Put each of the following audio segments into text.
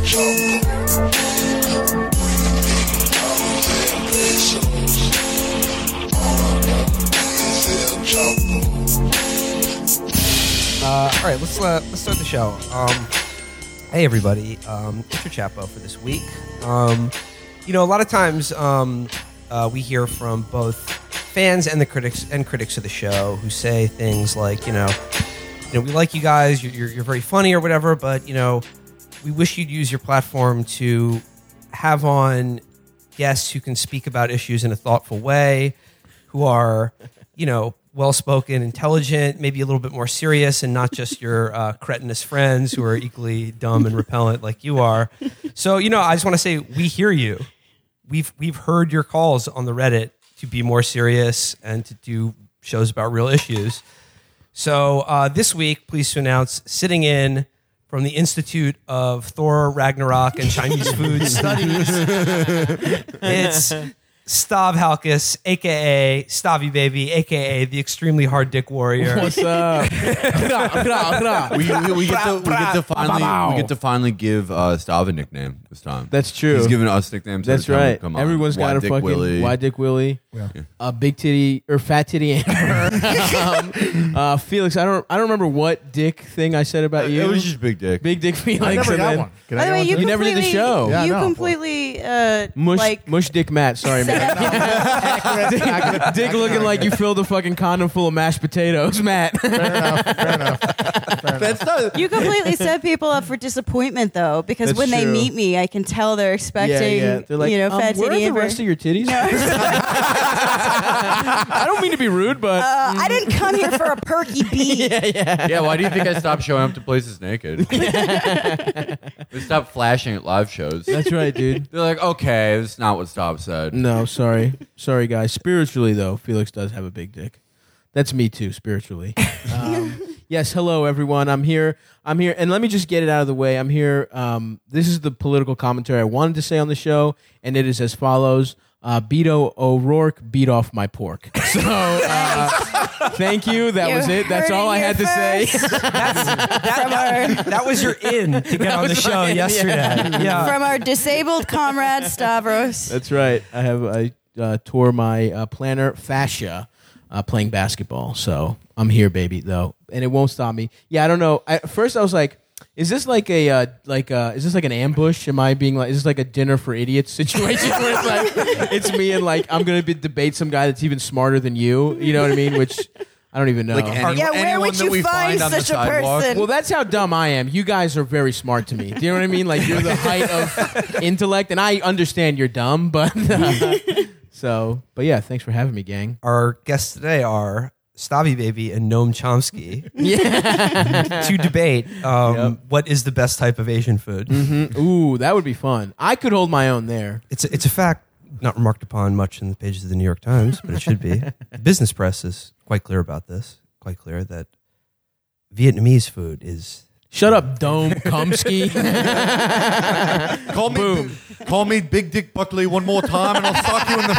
All right, let's start the show. Hey everybody, Mr. Chapo for this week. A lot of times we hear from both fans and the critics of the show who say things like, we like you guys, you're very funny or whatever, but we wish you'd use your platform to have on guests who can speak about issues in a thoughtful way, who are, well-spoken, intelligent, maybe a little bit more serious, and not just your cretinous friends who are equally dumb and repellent like you are. So, I just want to say we hear you. We've heard your calls on the Reddit to be more serious and to do shows about real issues. So this week, pleased to announce, sitting in from the Institute of Thor, Ragnarok, and Chinese Food Studies, it's Stav Halkus, a.k.a. Stavy Baby, a.k.a. the extremely hard dick warrior. What's up? we get to finally give Stav a nickname this time. That's true. He's giving us nicknames. That's right. Everyone's got a fucking Willie. Wide Dick Willie, big titty or fat titty Amber. Felix, I don't remember what dick thing I said about you. It was just big dick. Big dick Felix. I never got one. By the way, You never did the show. Yeah, You no. completely Mush Dick Matt. Sorry, man. Dick looking like you filled a fucking condom full of mashed potatoes, Matt. Fair enough. That's not. you completely set people up for disappointment, though, because That's when they true. meet me, I can tell they're expecting, They're like, fat where are titty the Amber. rest of your titties? I don't mean to be rude, but I didn't come here for a perky beat. Yeah, why do you think I stopped showing up to places naked? They stopped flashing at live shows. that's right, dude. They're like, okay, that's not what Stav said. No, sorry, guys. Spiritually, though, Felix does have a big dick. That's me too, spiritually. Yes, hello everyone. I'm here, and let me just get it out of the way. I'm here. This is the political commentary I wanted to say on the show, and it is as follows: Beto O'Rourke beat off my pork. So, thank you. That was it. That's all I had to say. That was your in to get on the show yesterday. Yeah. From our disabled comrade Stavros. That's right. I tore my plantar fascia playing basketball. So I'm here, baby, though, and it won't stop me. Yeah, I don't know. At first, I was like, "Is this like is this like an ambush? Am I being like, is this like a dinner for idiots situation where it's like it's me and like I'm gonna debate some guy that's even smarter than you? You know what I mean? Which I don't even know. Like Yeah, where anyone would that you we find on the such a sidewalk. person? Well, that's how dumb I am. You guys are very smart to me. Do you know what I mean? Like, you're the height of intellect, and I understand you're dumb, but... but yeah, thanks for having me, gang. Our guests today are Stavy Baby and Noam Chomsky to debate what is the best type of Asian food. Mm-hmm. Ooh, that would be fun. I could hold my own there. It's a fact not remarked upon much in the pages of the New York Times, but it should be. The business press is quite clear about this. Quite clear that Vietnamese food is... Shut up, Dome Chomsky. Call me Big Dick Buckley one more time, and I'll sock you in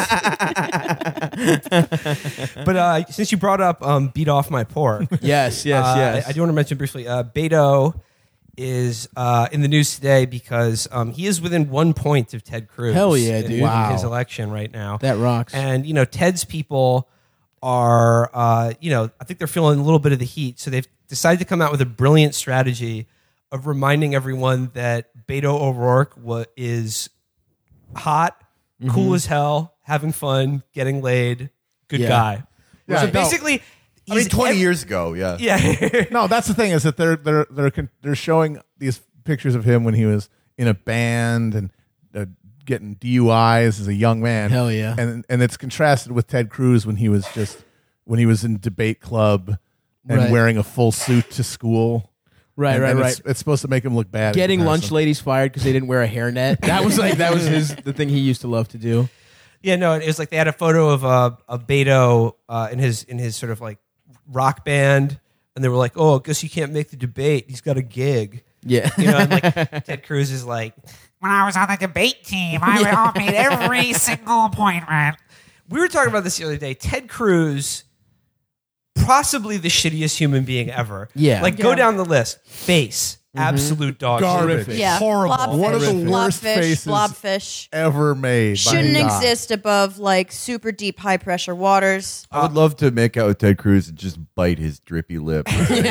the face. But since you brought up beat off my pork... Yes. I do want to mention briefly, Beto is in the news today because he is within 1 point of Ted Cruz. Hell yeah, dude. In Wow. his election right now. That rocks. And, Ted's people are, I think they're feeling a little bit of the heat. So they've decided to come out with a brilliant strategy of reminding everyone that Beto O'Rourke is hot, cool as hell, having fun, getting laid, good guy. Yeah, So no. basically... I mean, 20 years ago, yeah. Yeah. No, that's the thing is that they're showing these pictures of him when he was in a band and getting DUIs as a young man. Hell yeah. And it's contrasted with Ted Cruz when he was in debate club and Right. wearing a full suit to school. Right. It's supposed to make him look bad. Getting in lunch comparison. ladies fired because they didn't wear a hairnet. That was the thing he used to love to do. Yeah, no, it was like they had a photo of Beto in his sort of like rock band, and they were like, "Oh, I guess you can't make the debate. He's got a gig." Yeah. And like Ted Cruz is like, When I was on the debate team, I made every single appointment. we were talking about this the other day. Ted Cruz, possibly the shittiest human being ever. Yeah. Like, go down the list. Face, absolute dog Garbage. shit. Yeah. Horrible. Blobfish, One of the worst blobfish, faces blobfish. ever made. by Shouldn't God. exist above like super deep, high pressure waters. I would love to make out with Ted Cruz and just bite his drippy lip.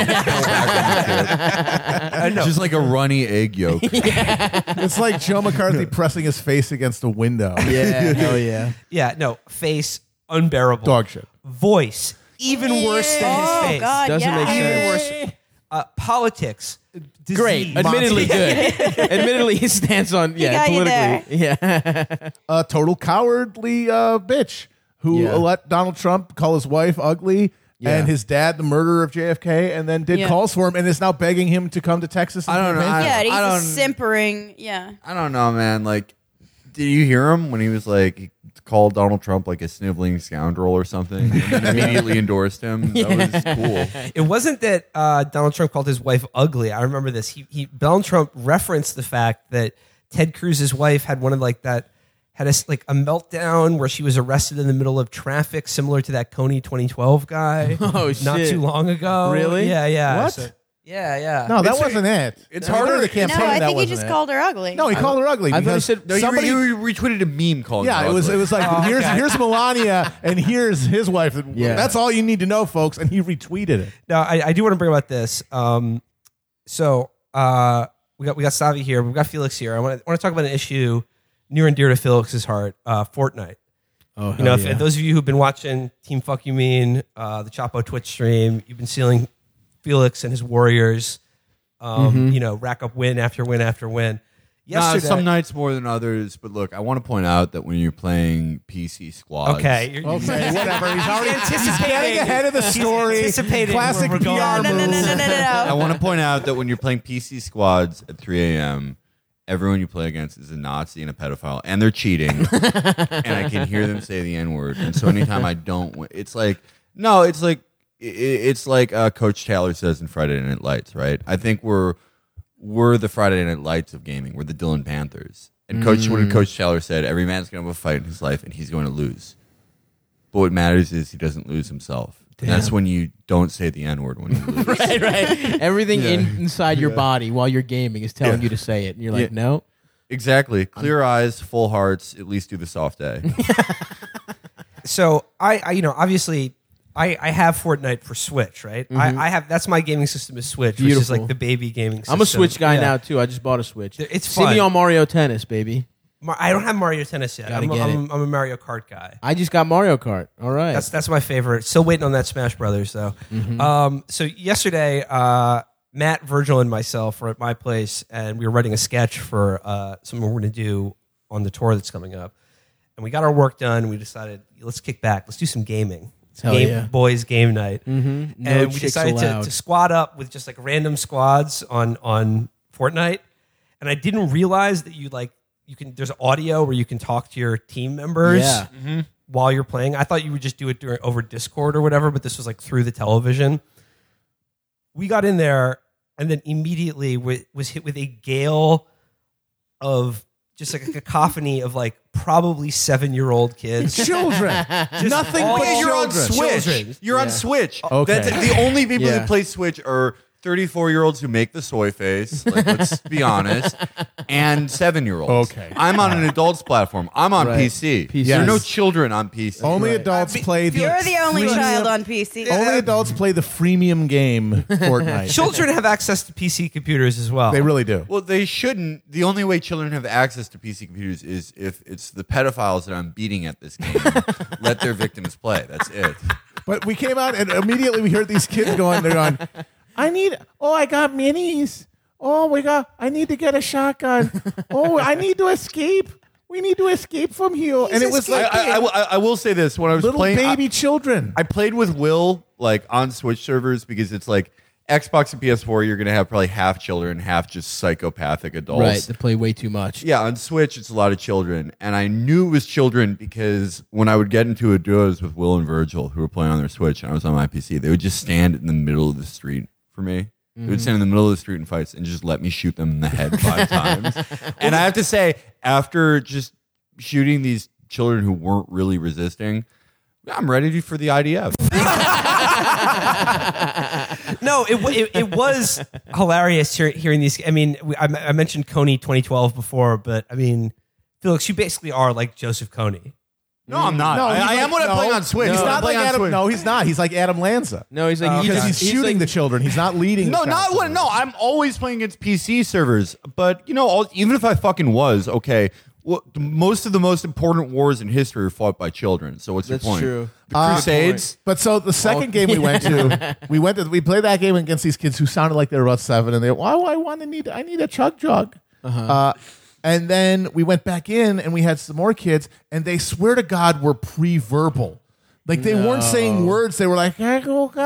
Just like a runny egg yolk. It's like Joe McCarthy pressing his face against a window. Yeah, hell yeah. Yeah, no, face unbearable. Dog shit. Voice even worse than his Oh face. God, Doesn't yeah. make sense. Even worse. Politics. Disease. Great, admittedly good. Admittedly, his stance on got you politically, yeah. A total cowardly bitch who Yeah. let Donald Trump call his wife ugly Yeah. and his dad the murderer of JFK, and then did Yeah. calls for him and is now begging him to come to Texas. And I don't know. campaign. Yeah, he's I a don't- simpering. Yeah. I don't know, man. Like, did you hear him when he was like, he called Donald Trump like a sniveling scoundrel or something and then immediately endorsed him? That was cool. It wasn't that Donald Trump called his wife ugly. I remember this. Donald Trump referenced the fact that Ted Cruz's wife had one of like that had a meltdown where she was arrested in the middle of traffic, similar to that Coney 2012 guy. Oh, not shit. too long ago. Really? Yeah. What? So- yeah. No, that wasn't it. It's During harder- the campaign. No, I that think he wasn't just it. called her ugly. No, he called her ugly. I thought he because said- No, somebody. you retweeted a meme calling Yeah, her it was ugly. like here's Melania and here's his wife. Yeah. That's all you need to know, folks. And he retweeted it. Now, I do want to bring about this. So we got Savi here. We've got Felix here. I want to talk about an issue near and dear to Felix's heart. Fortnite. Oh, You know, if those of you who've been watching Team Fuck You Mean, the Chapo Twitch stream, you've been seeing Felix and his Warriors, you know, rack up win after win after win. Nah, Yesterday, some nights more than others, but look, I want to point out that when you're playing PC squads, okay, you're Okay, whatever. He's already anticipating. getting ahead of the He's story. anticipating Classic where we're going. PR No. move. I want to point out that when you're playing PC squads at 3 a.m., everyone you play against is a Nazi and a pedophile, and they're cheating, and I can hear them say the N-word. And so anytime I don't win, it's like Coach Taylor says in Friday Night Lights, right? I think we're the Friday Night Lights of gaming. We're the Dillon Panthers. And Coach Taylor said, every man's going to have a fight in his life, and he's going to lose. But what matters is he doesn't lose himself. And that's when you don't say the N-word when you lose. right. Everything inside your body while you're gaming is telling Yeah. you to say it, and you're like, Yeah. no. Exactly. Clear eyes, full hearts, at least do the soft A. So I you know, obviously I have Fortnite for Switch, right? I have that's my gaming system is Switch, which is Beautiful. like the baby gaming system. I'm a Switch guy Yeah. now too. I just bought a Switch. It's See me fun. on Mario Tennis, baby. I don't have Mario Tennis yet. Gotta I'm get I'm a Mario Kart guy. I just got Mario Kart. All right. That's my favorite. Still waiting on that Smash Brothers though. So yesterday, Matt, Virgil, and myself were at my place, and we were writing a sketch for something we're going to do on the tour that's coming up. And we got our work done. And we decided let's kick back. Let's do some gaming. It's Hell yeah. boys game night. No And we chicks decided allowed. to squad up with just like random squads on Fortnite. And I didn't realize that you can. There's audio where you can talk to your team members Yeah. while you're playing. I thought you would just do it over Discord or whatever, but this was like through the television. We got in there and then immediately was hit with a gale of just like a cacophony of like probably 7-year-old kids. Children. Nothing all- but Yeah, You're on children. Switch. Children. You're on Switch. Okay. That's the only people Yeah. who play Switch are 34-year-olds who make the soy face. Like, let's be honest. And 7-year-olds. Okay. I'm on an adults platform. I'm on Right. PC. PC. There are no Yes. children on PC. Only adults play the You're the only freemium- child on PC. Only adults play the freemium game Fortnite. Children have access to PC computers as well. They really do. Well, they shouldn't. The only way children have access to PC computers is if it's the pedophiles that I'm beating at this game. Let their victims play. That's it. But we came out and immediately we heard these kids going, they're going, I got minis. I need to get a shotgun. I need to escape. We need to escape from here. And it was like I will say this. When I was little playing, baby children. I played with Will like on Switch servers because it's like Xbox and PS4. You're going to have probably half children, half just psychopathic adults. Right. They play way too much. Yeah, on Switch, it's a lot of children. And I knew it was children because when I would get into a duos with Will and Virgil, who were playing on their Switch, and I was on my PC, they would just stand in the middle of the street for me. They would stand in the middle of the street in fights and just let me shoot them in the head 5 times. And I have to say, after just shooting these children who weren't really resisting, I'm ready for the IDF. No, it was hilarious hearing these. I mean, I mentioned Coney 2012 before, but I mean, Felix, you basically are like Joseph Coney. No, I'm not. No, I am when I'm playing on Switch. He's When I'm not like playing on Adam. Switch. No, he's not. He's like Adam Lanza. No, he's like Because he's shooting like, the children. He's not leading. No, the not child when. No, I'm always playing against PC servers. But even if I fucking was okay, well, most of the most important wars in history are fought by children. So what's That's your point? true. The Crusades. But so the second game we went to, we played that game against these kids who sounded like they were about 7, and they I need a chug jug. And then we went back in and we had some more kids, and they swear to God were pre-verbal. Like they weren't saying words. They were like, it's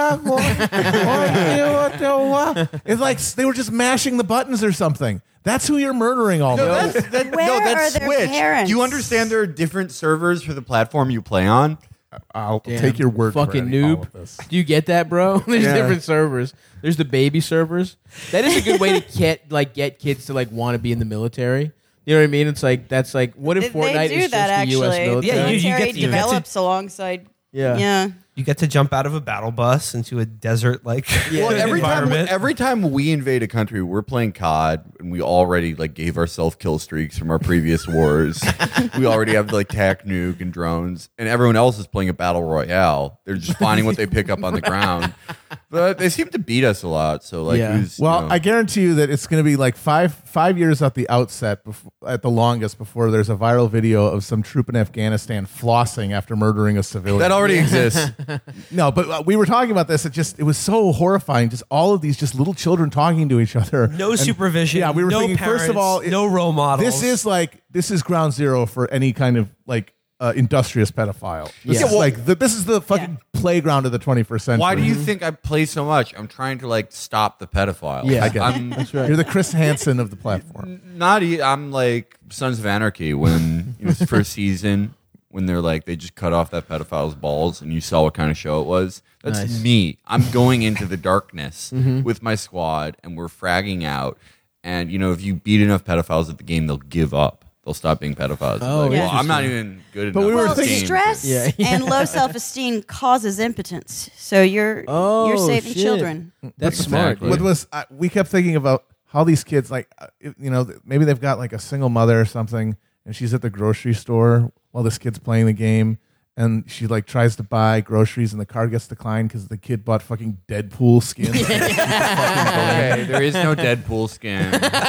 like they were just mashing the buttons or something. That's who you're murdering all No, day. that's Where that's are their Switch. parents? Do you understand there are different servers for the platform you play on? I'll Damn, take your word fucking for all noob. of this. Do you get that, bro? There's Yeah. different servers. There's the baby servers. That is a good way to get kids to like want to be in the military. You know what I mean? It's like that's like what if Fortnite They do is that just the U.S. actually. military? The Yeah, you military get to- develops alongside. Yeah. Yeah. You get to jump out of a battle bus into a desert like Well, environment. every time we invade a country, we're playing COD, and we already like gave ourselves kill streaks from our previous wars. We already have like TAC nuke and drones, and everyone else is playing a battle royale. They're just finding what they pick up on the ground, but they seem to beat us a lot. So like, Yeah. Well, I guarantee you that it's going to be like five years at the outset, at the longest, before there's a viral video of some troop in Afghanistan flossing after murdering a civilian. that already exists. No, but we were talking about this. It was so horrifying. Just all of these just little children talking to each other. No And- supervision. Yeah, we were no thinking parents, first of all, no role models. this is ground zero for any kind of like industrious pedophile. This Yeah. is this is the fucking playground of the 21st century. Why do you think I play so much? I'm trying to like stop the pedophile. Yeah. I get it. I'm You're the Chris Hansen of the platform. I'm like Sons of Anarchy when it's the first season when they're like they just cut off that pedophile's balls and you saw what kind of show it was. That's Nice. me. I'm going into the darkness with my squad and we're fragging out. And if you beat enough pedophiles at the game, they'll give up. They'll stop being pedophiles. Oh, Like, well, interesting. I'm not even good But enough. we were at Well, this thinking- game. stress Yeah. and low self-esteem causes impotence. So you're saving shit. children. That's smart. Exactly. What was we kept thinking about how these kids maybe they've got like a single mother or something, and she's at the grocery store while this kid's playing the game, and she like tries to buy groceries, and the card gets declined because the kid bought fucking Deadpool skins. Okay, there is no Deadpool skin.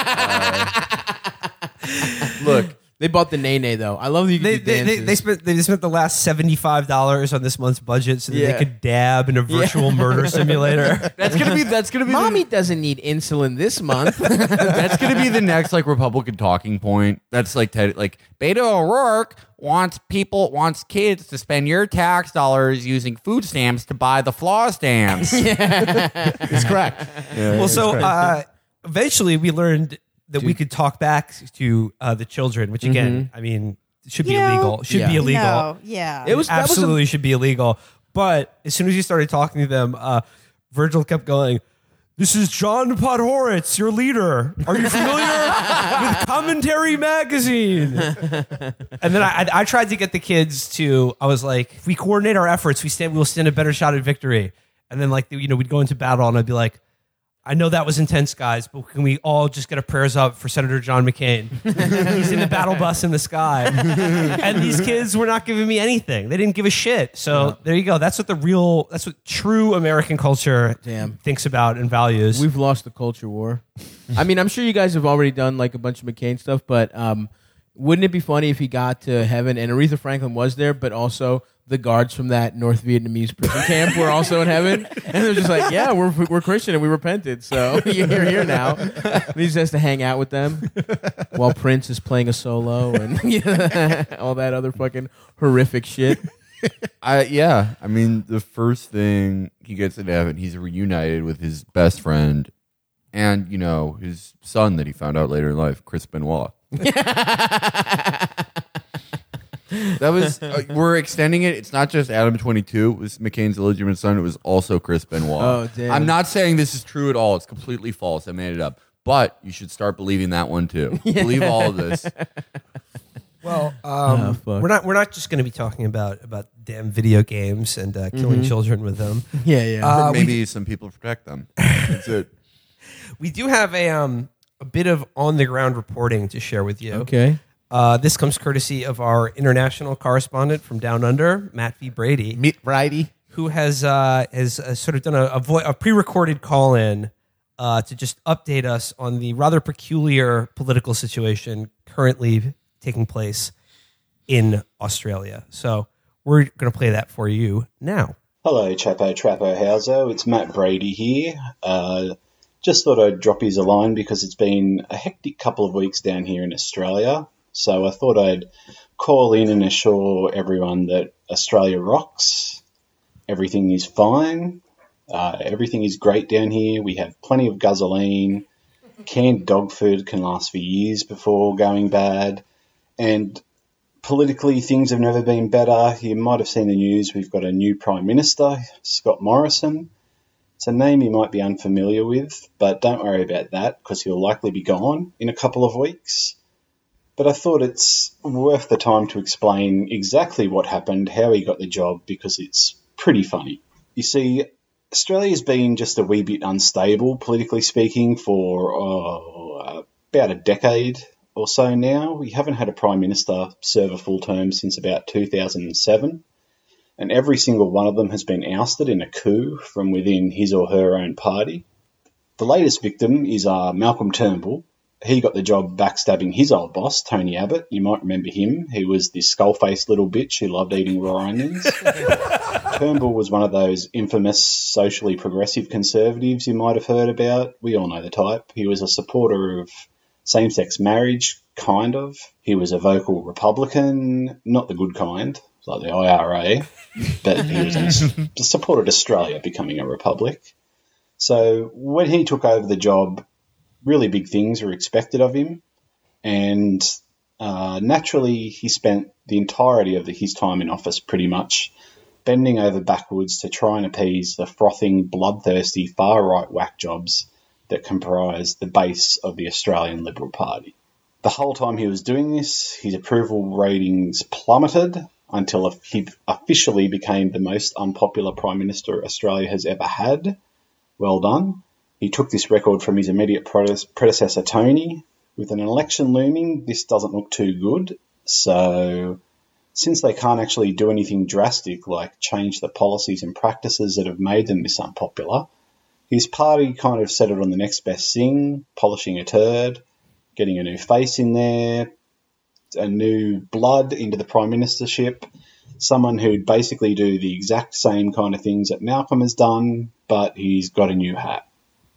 Look, They bought the Nene though. I love that you can do dances. They spent the last $75 on this month's budget so that Yeah. they could dab in a virtual murder simulator. that's gonna be Mommy doesn't need insulin this month. That's going to be the next like Republican talking point. That's like like Beto O'Rourke wants kids to spend your tax dollars using food stamps to buy the flaw stamps. It's correct. Well, so eventually we learned that we could talk back to the children, which again, I mean, should be You know, illegal. Should Yeah. be illegal. No, yeah. It was that was a- Absolutely should be illegal. But as soon as you started talking to them, Virgil kept going, "This is John Podhoretz, your leader. Are you familiar with Commentary Magazine?" And then I tried to get the kids to, I was like, if we coordinate our efforts, we'll stand a better shot at victory. And then we'd go into battle and I'd be like, I know that was intense, guys, but can we all just get our prayers up for Senator John McCain? He's in the battle bus in the sky. And these kids were not giving me anything. They didn't give a shit. So there you go. That's what true American culture thinks about and values. We've lost the culture war. I mean, I'm sure you guys have already done like a bunch of McCain stuff, but wouldn't it be funny if he got to heaven and Aretha Franklin was there, but also the guards from that North Vietnamese prison camp were also in heaven? And they're just like, yeah, we're Christian and we repented, so you're here now. And he just has to hang out with them while Prince is playing a solo and all that other fucking horrific shit. I mean, the first thing he gets into heaven, he's reunited with his best friend and, his son that he found out later in life, Chris Benoit. That was we're extending it. It's not just Adam 22 was McCain's illegitimate son. It was also Chris Benoit. Oh, damn. I'm not saying this is true at all. It's completely false. I made it up. But you should start believing that one too. Believe all of this. Well, fuck. we're not just going to be talking about damn video games and killing children with them. Yeah, yeah. Maybe some people protect them. That's it. We do have a bit of on the ground reporting to share with you. Okay. This comes courtesy of our international correspondent from Down Under, Matt V. Brady, Meet Brady. who has sort of done a pre-recorded call-in to just update us on the rather peculiar political situation currently taking place in Australia. So we're going to play that for you now. Hello, Chapo Trappo Hauser. It's Matt Brady here. Just thought I'd drop you a line because it's been a hectic couple of weeks down here in Australia. So I thought I'd call in and assure everyone that Australia rocks. Everything is fine. Everything is great down here. We have plenty of gasoline. Canned dog food can last for years before going bad. And politically, things have never been better. You might have seen the news. We've got a new Prime Minister, Scott Morrison. It's a name you might be unfamiliar with, but don't worry about that because he'll likely be gone in a couple of weeks. But I thought it's worth the time to explain exactly what happened, how he got the job, because it's pretty funny. You see, Australia's been just a wee bit unstable, politically speaking, for about a decade or so now. We haven't had a Prime Minister serve a full term since about 2007. And every single one of them has been ousted in a coup from within his or her own party. The latest victim is Malcolm Turnbull. He got the job backstabbing his old boss, Tony Abbott. You might remember him. He was this skull-faced little bitch who loved eating raw onions. Turnbull was one of those infamous socially progressive conservatives you might have heard about. We all know the type. He was a supporter of same-sex marriage, kind of. He was a vocal Republican, not the good kind, like the IRA, but he supported Australia becoming a republic. So when he took over the job, really big things were expected of him, and naturally he spent the entirety of his time in office pretty much bending over backwards to try and appease the frothing, bloodthirsty, far-right whack jobs that comprise the base of the Australian Liberal Party. The whole time he was doing this, his approval ratings plummeted until he officially became the most unpopular Prime Minister Australia has ever had. Well done. He took this record from his immediate predecessor, Tony. With an election looming, this doesn't look too good. So, since they can't actually do anything drastic like change the policies and practices that have made them this unpopular, his party kind of settled on the next best thing, polishing a turd, getting a new face in there, a new blood into the Prime Ministership, someone who'd basically do the exact same kind of things that Malcolm has done, but he's got a new hat.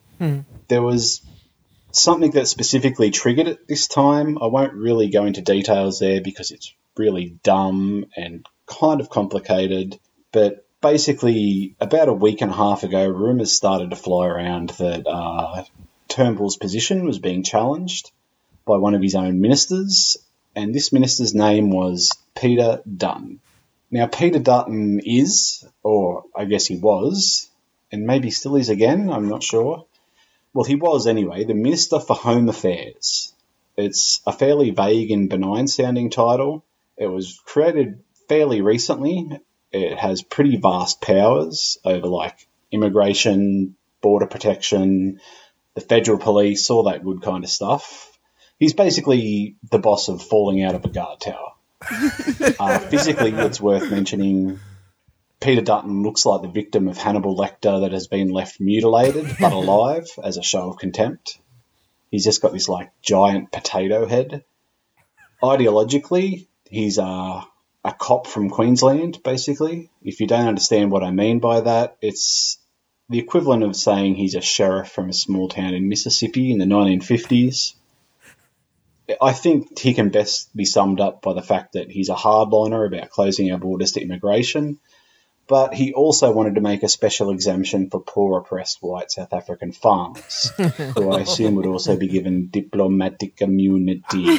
There was something that specifically triggered it this time. I won't really go into details there because it's really dumb and kind of complicated, but basically about a week and a half ago, rumours started to fly around that Turnbull's position was being challenged by one of his own ministers, and this minister's name was Peter Dutton. Now, Peter Dutton is, or I guess he was, and maybe still is again, I'm not sure. Well, he was anyway, the Minister for Home Affairs. It's a fairly vague and benign-sounding title. It was created fairly recently. It has pretty vast powers over, like, immigration, border protection, the federal police, all that good kind of stuff. He's basically the boss of falling out of a guard tower. Physically, it's worth mentioning, Peter Dutton looks like the victim of Hannibal Lecter that has been left mutilated but alive as a show of contempt. He's just got this, like, giant potato head. Ideologically, he's a cop from Queensland, basically. If you don't understand what I mean by that, it's the equivalent of saying he's a sheriff from a small town in Mississippi in the 1950s. I think he can best be summed up by the fact that he's a hardliner about closing our borders to immigration, but he also wanted to make a special exemption for poor oppressed white South African farmers, who I assume would also be given diplomatic immunity.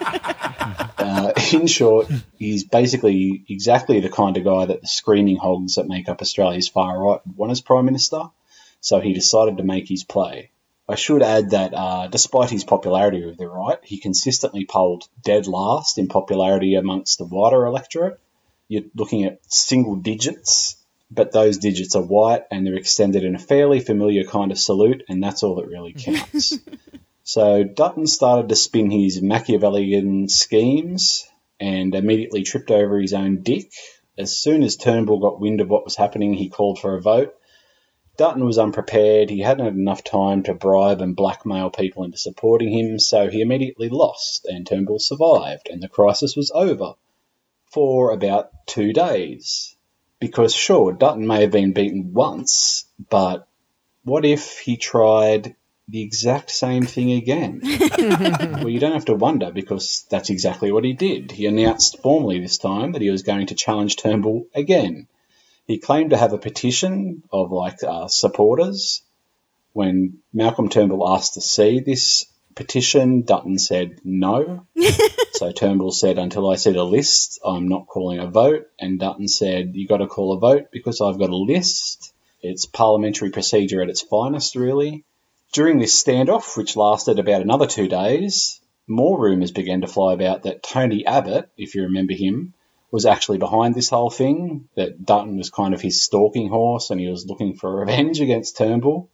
In short, he's basically exactly the kind of guy that the screaming hogs that make up Australia's far right want as Prime Minister, so he decided to make his play. I should add that despite his popularity with the right, he consistently polled dead last in popularity amongst the wider electorate. you're looking at single digits, but those digits are white and they're extended in a fairly familiar kind of salute, and that's all that really counts. So Dutton started to spin his Machiavellian schemes and immediately tripped over his own dick. As soon as Turnbull got wind of what was happening, he called for a vote. Dutton was unprepared. He hadn't had enough time to bribe and blackmail people into supporting him, so he immediately lost, and Turnbull survived, and the crisis was over for about 2 days. Because, sure, Dutton may have been beaten once, but what if he tried the exact same thing again? Well, you don't have to wonder, because that's exactly what he did. He announced formally this time that he was going to challenge Turnbull again. He claimed to have a petition of supporters. When Malcolm Turnbull asked to see this petition, Dutton said no. So Turnbull said, until I see the list, I'm not calling a vote. And Dutton said, you got to call a vote because I've got a list. It's parliamentary procedure at its finest, really. During this standoff, which lasted about another 2 days, more rumours began to fly about that Tony Abbott, if you remember him, was actually behind this whole thing, that Dutton was kind of his stalking horse and he was looking for revenge against Turnbull.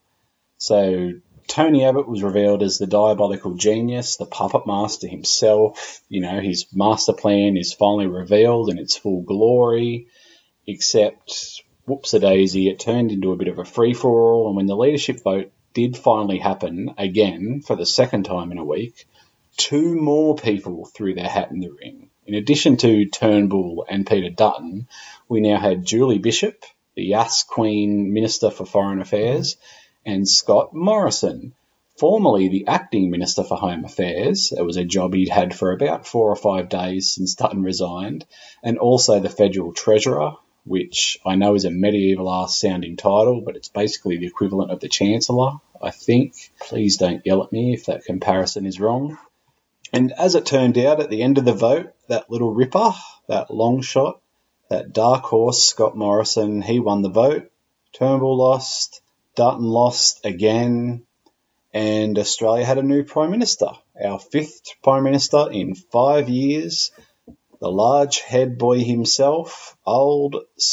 So Tony Abbott was revealed as the diabolical genius, the puppet master himself. You know, his master plan is finally revealed in its full glory, except, whoops-a-daisy, it turned into a bit of a free-for-all, and when the leadership vote did finally happen, again, for the second time in a week, 2 more people threw their hat in the ring. In addition to Turnbull and Peter Dutton, we now had Julie Bishop, the Yas Queen Minister for Foreign Affairs, and Scott Morrison, formerly the Acting Minister for Home Affairs. It was a job he'd had for about 4 or 5 days since Dutton resigned, and also the Federal Treasurer, which I know is a medieval-ass sounding title, but it's basically the equivalent of the Chancellor, I think. Please don't yell at me if that comparison is wrong. And as it turned out, at the end of the vote, that little ripper, that long shot, that dark horse, Scott Morrison, he won the vote. Turnbull lost, Dutton lost again, and Australia had a new Prime Minister, our 5th Prime Minister in 5 years, the large head boy himself, old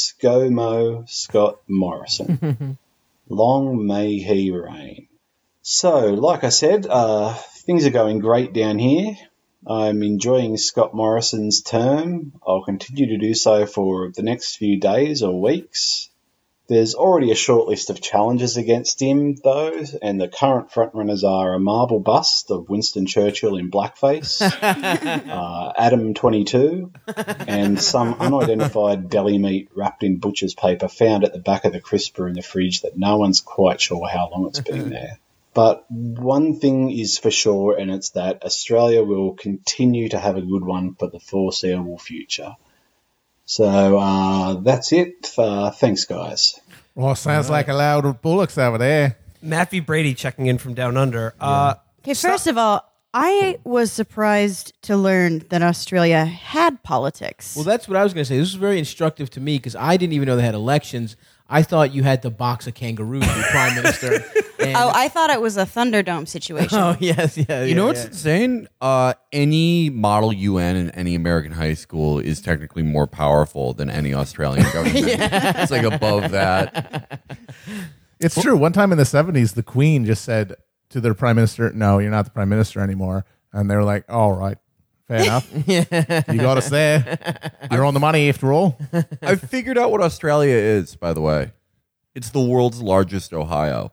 ScoMo Scott Morrison. Long may he reign. So, like I said, things are going great down here. I'm enjoying Scott Morrison's term. I'll continue to do so for the next few days or weeks. There's already a short list of challenges against him, though, and the current frontrunners are a marble bust of Winston Churchill in blackface, Adam 22, and some unidentified deli meat wrapped in butcher's paper found at the back of the crisper in the fridge that no one's quite sure how long it's been there. But one thing is for sure, and it's that Australia will continue to have a good one for the foreseeable future. So that's it. Thanks, guys. Well, sounds like a loud of bullocks over there. Matt V. Brady checking in from down under. Okay, first of all, I was surprised to learn that Australia had politics. Well, that's what I was going to say. This was very instructive to me because I didn't even know they had elections. I thought you had to box a kangaroo to be prime minister. Oh, I thought it was a Thunderdome situation. Oh, yes, yeah. You know what's insane? Any model UN in any American high school is technically more powerful than any Australian government. It's like above that. It's true. One time in the 70s, the Queen just said to their prime minister, no, you're not the prime minister anymore. And they were like, all right, fair enough. You got us there. You're on the money after all. I figured out what Australia is, by the way. It's the world's largest Ohio.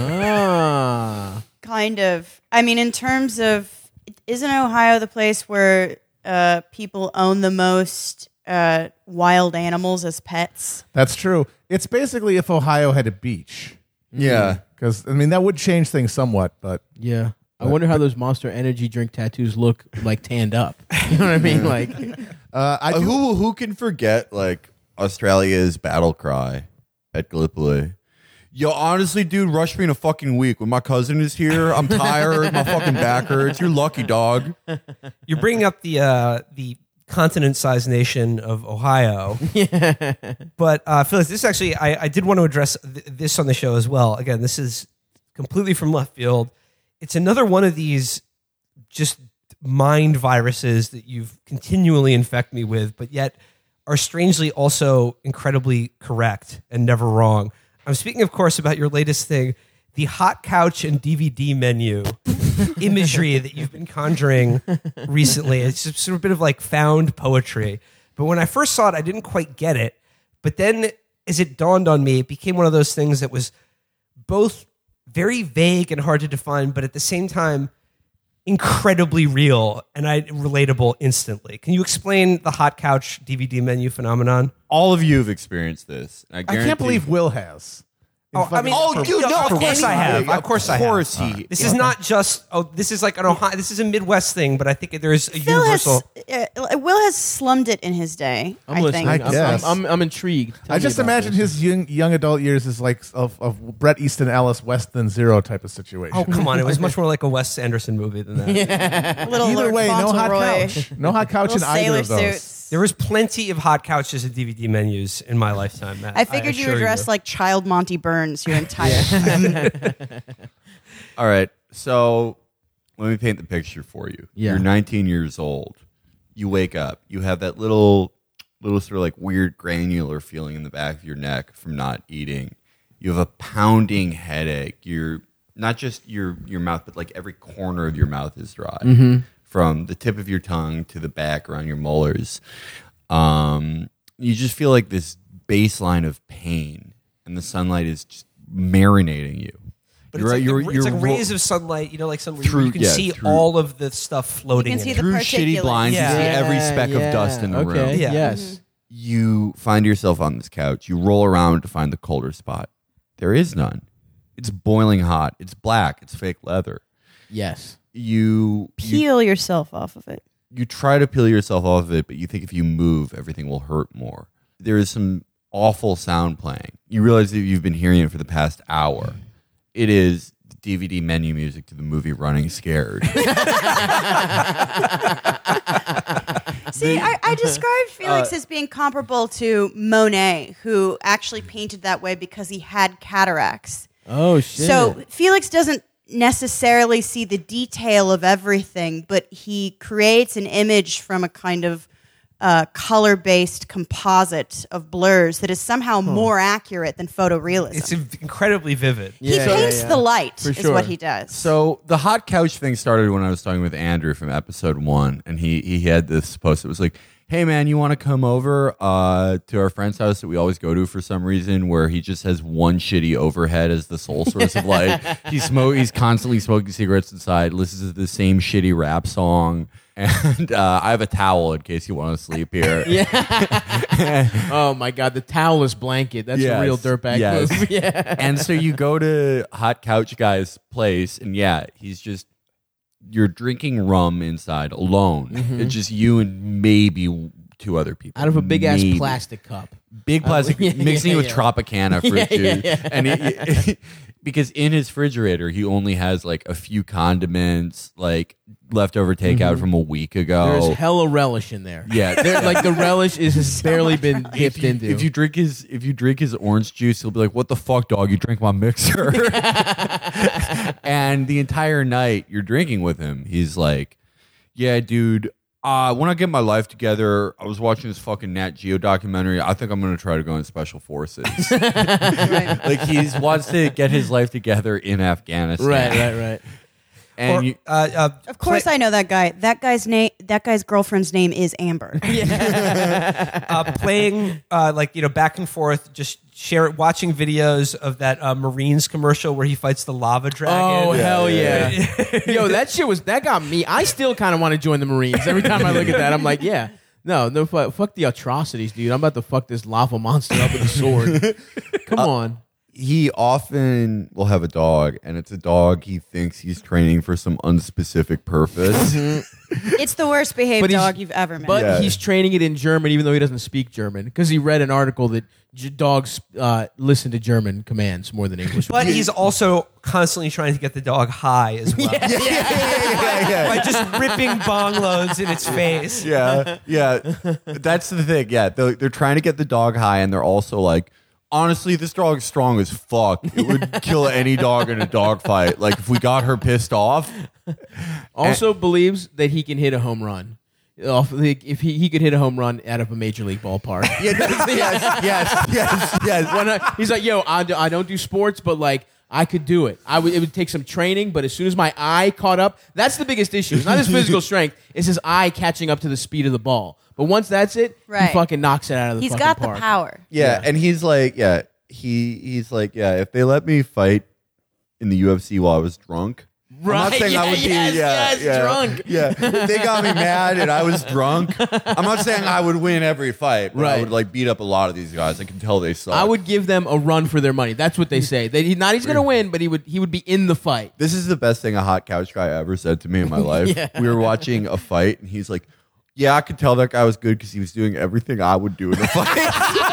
Kind of. I mean, in terms of, isn't Ohio the place where people own the most wild animals as pets? That's true. It's basically if Ohio had a beach. Yeah. Because, I mean, that would change things somewhat, but... Yeah. I wonder how those Monster Energy drink tattoos look like tanned up. You know what I mean? Like, who can forget like Australia's battle cry at Gallipoli? Yo, honestly, dude, rush me in a fucking week. When my cousin is here, I'm tired. My fucking back hurts. You're lucky, dog. You're bringing up the continent-sized nation of Ohio. Yeah. But Phyllis, this actually, I did want to address this on the show as well. Again, this is completely from left field. It's another one of these just mind viruses that you've continually infect me with, but yet are strangely also incredibly correct and never wrong. I'm speaking, of course, about your latest thing, the hot couch and DVD menu imagery that you've been conjuring recently. It's just sort of a bit of like found poetry. But when I first saw it, I didn't quite get it. But then as it dawned on me, it became one of those things that was both very vague and hard to define, but at the same time, incredibly real and relatable instantly. Can you explain the hot couch DVD menu phenomenon? All of you have experienced this. I can't believe Will has. dude, no, of course I have. Of course I have. he. This is not just. This is like an Ohio. This is a Midwest thing, but I think there's a universal. Will has slummed it in his day. I'm listening. I guess. I'm intrigued. Tell I me just about imagine this. his young adult years as like of Bret Easton Ellis, West Than Zero type of situation. Oh come on! It was much more like a Wes Anderson movie than that. Little Either Lord way, no hot Fauntleroy. couch. No hot couch in Little either sailor of those. suits. There was plenty of hot couches and DVD menus in my lifetime, Matt. I figured you were assure dressed like Child Monty Burns your entire time. All right, so let me paint the picture for you. Yeah. You're 19 years old. You wake up. You have that little sort of like weird granular feeling in the back of your neck from not eating. You have a pounding headache. You're not just your mouth, but like every corner of your mouth is dry. From the tip of your tongue to the back around your molars. You just feel like this baseline of pain, and the sunlight is just marinating you. But it's like rays of sunlight, like sun where you can see all of the stuff floating. You can see in the it. Through shitty particulates. blinds, you see every speck of dust in the room. Okay. Yeah. Yes. You find yourself on this couch. You roll around to find the colder spot. There is none. It's boiling hot. It's black. It's fake leather. Yes. You Peel yourself off of it. you try to peel yourself off of it, but you think if you move, everything will hurt more. There is some awful sound playing. You realize that you've been hearing it for the past hour. It is the DVD menu music to the movie Running Scared. See, I described Felix as being comparable to Monet, who actually painted that way because he had cataracts. Oh shit. So Felix doesn't necessarily see the detail of everything, but he creates an image from a kind of color-based composite of blurs that is somehow more accurate than photorealism. It's incredibly vivid. He paints the light, For is sure. what he does. So the hot couch thing started when I was talking with Andrew from episode 1, and he had this post that was like, hey man, you want to come over to our friend's house that we always go to for some reason, where he just has one shitty overhead as the sole source of light. He's constantly smoking cigarettes inside, listens to the same shitty rap song, and I have a towel in case you want to sleep here. Oh my god, the towelless blanket. That's a real dirtbag move. Yeah. And so you go to Hot Couch Guy's place, and you're drinking rum inside alone. It's just you and maybe 2 other people. Out of a big ass Maybe. plastic cup. Big plastic, mixing it with yeah. Tropicana fruit juice. And because in his refrigerator, he only has like a few condiments, like leftover takeout from a week ago. There's hella relish in there. Yeah. There, like the relish has barely been dipped into. If you drink his orange juice, he'll be like, "What the fuck, dog? You drank my mixer." And the entire night you're drinking with him, he's like, "Yeah, dude. When I get my life together, I was watching this fucking Nat Geo documentary. I think I'm going to try to go in special forces." Like he wants to get his life together in Afghanistan. right. And Of course, I know that guy. That guy's girlfriend's name is Amber. Playing back and forth, just watching videos of that Marines commercial where he fights the lava dragon. Oh hell yeah! Yo, that got me. I still kind of want to join the Marines. Every time I look at that, I'm like, yeah. No, fuck the atrocities, dude. I'm about to fuck this lava monster up with a sword. Come on. he often will have a dog, and it's a dog he thinks he's training for some unspecific purpose. It's the worst behaved But he's- dog you've ever met. But Yeah. he's training it in German, even though he doesn't speak German, because he read an article that dogs listen to German commands more than English. But he's also constantly trying to get the dog high as well. By just ripping bong loads in its face. Yeah. That's the thing. Yeah, they're trying to get the dog high, and they're also like, honestly, this dog's strong as fuck. It would kill any dog in a dog fight. Like, if we got her pissed off. also believes that he can hit a home run. if he could hit a home run out of a major league ballpark. yes. He's like, yo, I don't do sports, but like I could do it. It would take some training, but as soon as my eye caught up, that's the biggest issue. It's not his physical strength; it's his eye catching up to the speed of the ball. But once that's it, he Right. fucking knocks it out of the He's fucking got park. the power. Yeah, and he's like, he's like, if they let me fight in the UFC while I was drunk. I'm not saying I would be drunk. Yeah, they got me mad and I was drunk. I'm not saying I would win every fight, but I Right. would like beat up a lot of these guys. I can tell they suck. I would give them a run for their money. That's what they say. He's going to win, but he would be in the fight. This is the best thing a hot couch guy ever said to me in my life. We were watching a fight and he's like, yeah, I could tell that guy was good because he was doing everything I would do in a fight.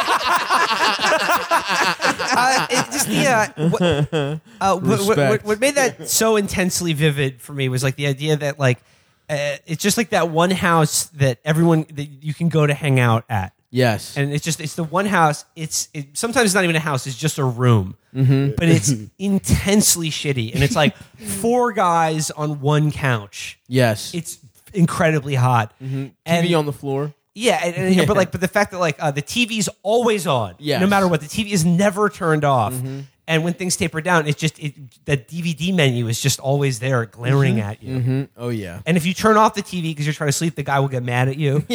It's just Respect. what made that so intensely vivid for me was like the idea that like it's just like that one house that you can go to hang out at. Yes. And it's the one house. Sometimes it's not even a house. It's just a room, but it's intensely shitty. And it's like 4 guys on one couch. Yes. It's incredibly hot. TV on the floor. Yeah, but the fact that like the TV's always on, Yes. no matter what, the TV is never turned off. And when things taper down, it's just the DVD menu is just always there, glaring at you. Oh, yeah. And if you turn off the TV because you're trying to sleep, the guy will get mad at you.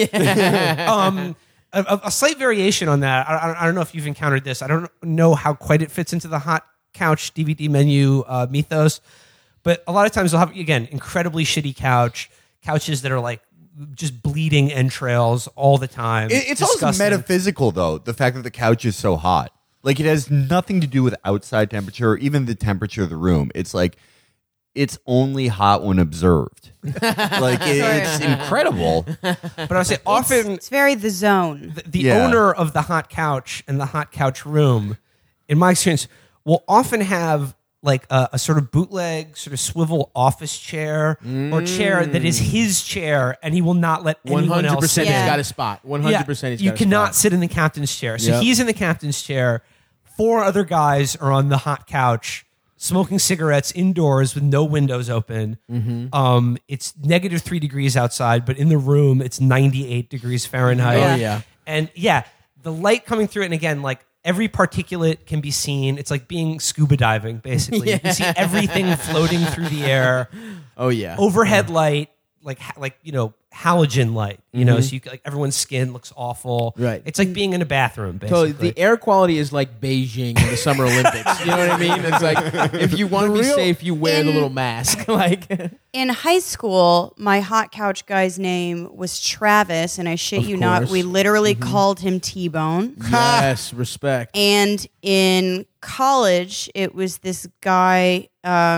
A slight variation on that. I don't know if you've encountered this. I don't know how quite it fits into the hot couch DVD menu mythos, but a lot of times they'll have, again, incredibly shitty couches that are like just bleeding entrails all the time. It's also Disgusting. metaphysical, though, the fact that the couch is so hot. Like, it has nothing to do with outside temperature or even the temperature of the room. It's like, it's only hot when observed. Like, it's incredible. But I would say often It's very the zone. the owner of the hot couch and the hot couch room, in my experience, will often have like a sort of bootleg sort of swivel office chair or chair that is his chair, and he will not let anyone 100% else he's sit. Yeah. got a spot. 100% he's got You a cannot spot. sit in the captain's chair. So Yep. he's in the captain's chair. 4 other guys are on the hot couch smoking cigarettes indoors with no windows open. It's -3 degrees outside, but in the room it's 98 degrees Fahrenheit. Oh, yeah. And the light coming through it, and again, like every particulate can be seen. It's like being scuba diving, basically. You can see everything floating through the air. Oh, yeah. Overhead light, like halogen light. So you like everyone's skin looks awful. Right. It's like being in a bathroom, So basically. the air quality is like Beijing in the Summer Olympics. You know what I mean? It's like if you want to be safe, you wear the little mask. Like In high school, my hot couch guy's name was Travis, and I shit you not, course. we literally called him T-Bone. yes, respect. And in college, it was this guy,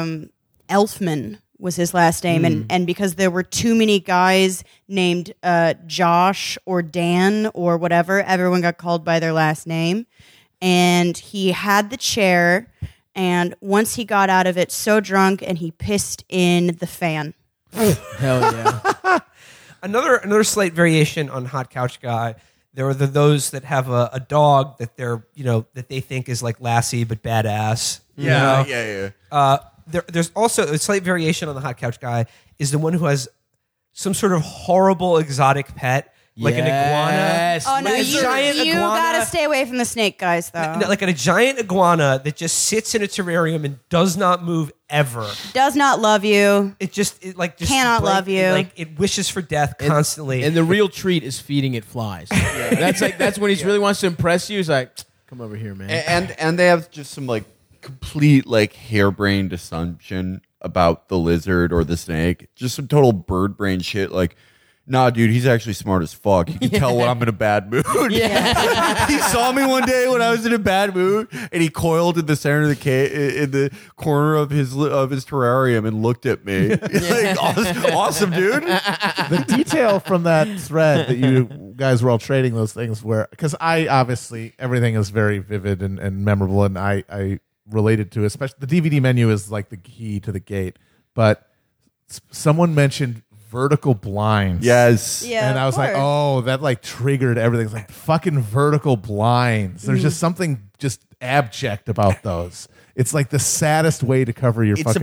Elfman was his last name. And because there were too many guys named Josh or Dan or whatever, everyone got called by their last name. And he had the chair, and once he got out of it so drunk, and he pissed in the fan. Hell yeah. Another slight variation on hot couch guy. There are those that have a dog that they're that they think is like Lassie but badass. Yeah. There's also a slight variation on the hot couch guy is the one who has some sort of horrible exotic pet, like an iguana. Yes. Oh, no, Like a giant you iguana. gotta stay away from the snake guys, though. No, like a giant iguana that just sits in a terrarium and does not move ever. Does not love you. It just Cannot love you. Like it wishes for death constantly. And the real treat is feeding it flies. That's when he really wants to impress you. He's like, come over here, man. And they have just some like complete like harebrained assumption about the lizard or the snake. Just some total bird brain shit. Like, nah, dude, he's actually smart as fuck. He can tell when I'm in a bad mood. He saw me one day when I was in a bad mood, and he coiled in the center of the in the corner of his terrarium and looked at me. Like, awesome, dude. The detail from that thread that you guys were all trading those things were, because I obviously everything is very vivid and memorable, and I related to, especially the DVD menu is like the key to the gate. But someone mentioned vertical blinds. Yes. Yeah, And I was like, of course. oh, that like triggered everything. It's like fucking vertical blinds. There's just something just abject about those. It's like the saddest way to cover your It's fucking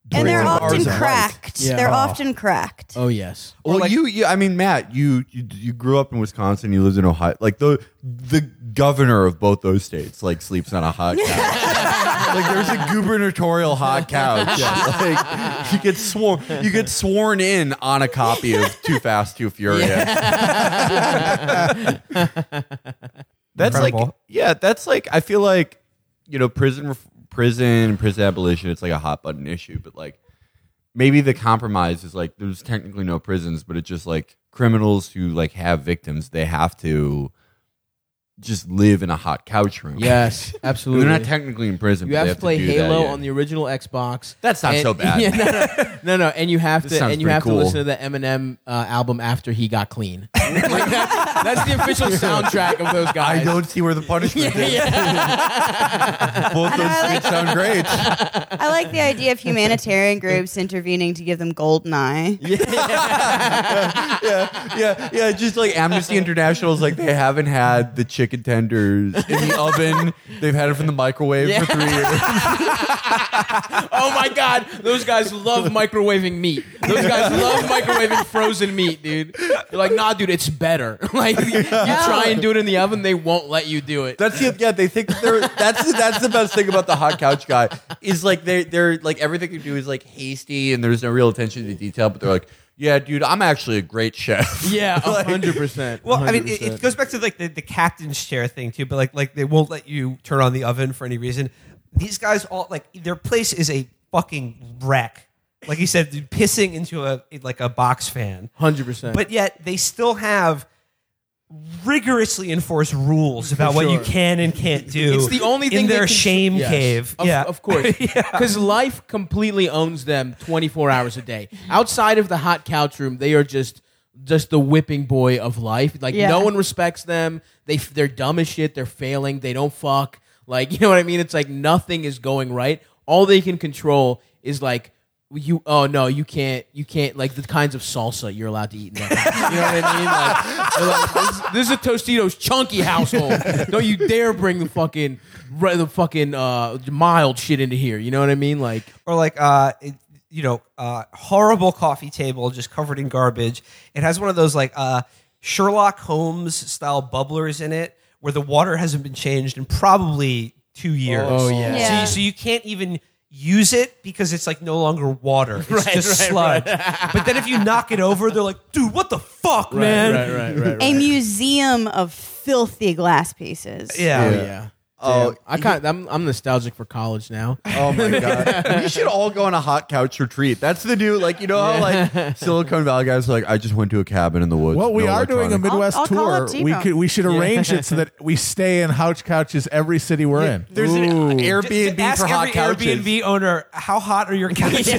And they're Bars often of life. cracked. Yeah. They're Oh. often cracked. Oh yes. Well, like- I mean, Matt, you grew up in Wisconsin. You lived in Ohio. Like the governor of both those states, like sleeps on a hot couch. Like there's a gubernatorial hot couch. Like you get sworn in on a copy of Too Fast, Too Furious. That's Incredible. that's like I feel like prison abolition. It's like a hot button issue, but like. Maybe the compromise is like there's technically no prisons, but it's just like criminals who like have victims, they have to just live in a hot couch room. Yes, absolutely. They're not technically in prison. You but have they to play do Halo that, yeah. on the original Xbox. That's not so bad. Yeah, no, and you have This to sounds and you pretty have cool. to listen to the Eminem album after he got clean. Like, that's the official soundtrack of those guys. I don't see where the punishment is. Both those things sound great. I like the idea of humanitarian groups intervening to give them golden eye. Yeah. Just like Amnesty International is like they haven't had the chicken tenders in the oven. They've had it from the microwave for 3 years. Oh my god, those guys love microwaving meat. Those guys love microwaving frozen meat, dude. You're like, nah, dude, it's better. Like you try and do it in the oven, they won't let you do it. They think that that's the best thing about the hot couch guy is like they're like everything they do is like hasty and there's no real attention to detail, but they're like, yeah, dude, I'm actually a great chef. Yeah, 100%. Well, I mean, 100%. it goes back to like the captain's chair thing too. But like they won't let you turn on the oven for any reason. These guys all like their place is a fucking wreck. Like you said, pissing into a box fan. 100%. But yet they still have rigorously enforced rules about what you sure. can and can't do. It's the only thing in their they can- shame Yes. cave. Of course. Because life completely owns them 24 hours a day. Outside of the hot couch room, they are just the whipping boy of life. Like Yeah. no one respects them. They're dumb as shit. They're failing. They don't fuck. Like, you know what I mean? It's like nothing is going right. All they can control is like you can't like the kinds of salsa you're allowed to eat in that house. You know what I mean? Like, they're like, this is a Tostitos chunky household. Don't you dare bring the fucking mild shit into here. You know what I mean? Like, Or like horrible coffee table just covered in garbage. It has one of those like Sherlock Holmes style bubblers in it where the water hasn't been changed in probably 2 years. Oh, yeah. Yeah. So you can't even use it because it's like no longer water. It's just sludge. But then if you knock it over, they're like, dude, what the fuck, man? right. A museum of filthy glass pieces. Yeah. Oh yeah. Oh, I'm nostalgic for college now. Oh my god, we should all go on a hot couch retreat. That's the new, like, how like Silicon Valley guys are like, I just went to a cabin in the woods. Well, we no are doing a electronics. Midwest I'll call tour. up T-Bone. We should arrange it so that we stay in hot couches every city we're in. There's an Airbnb Ask for hot every couches. Airbnb owner, how hot are your couches?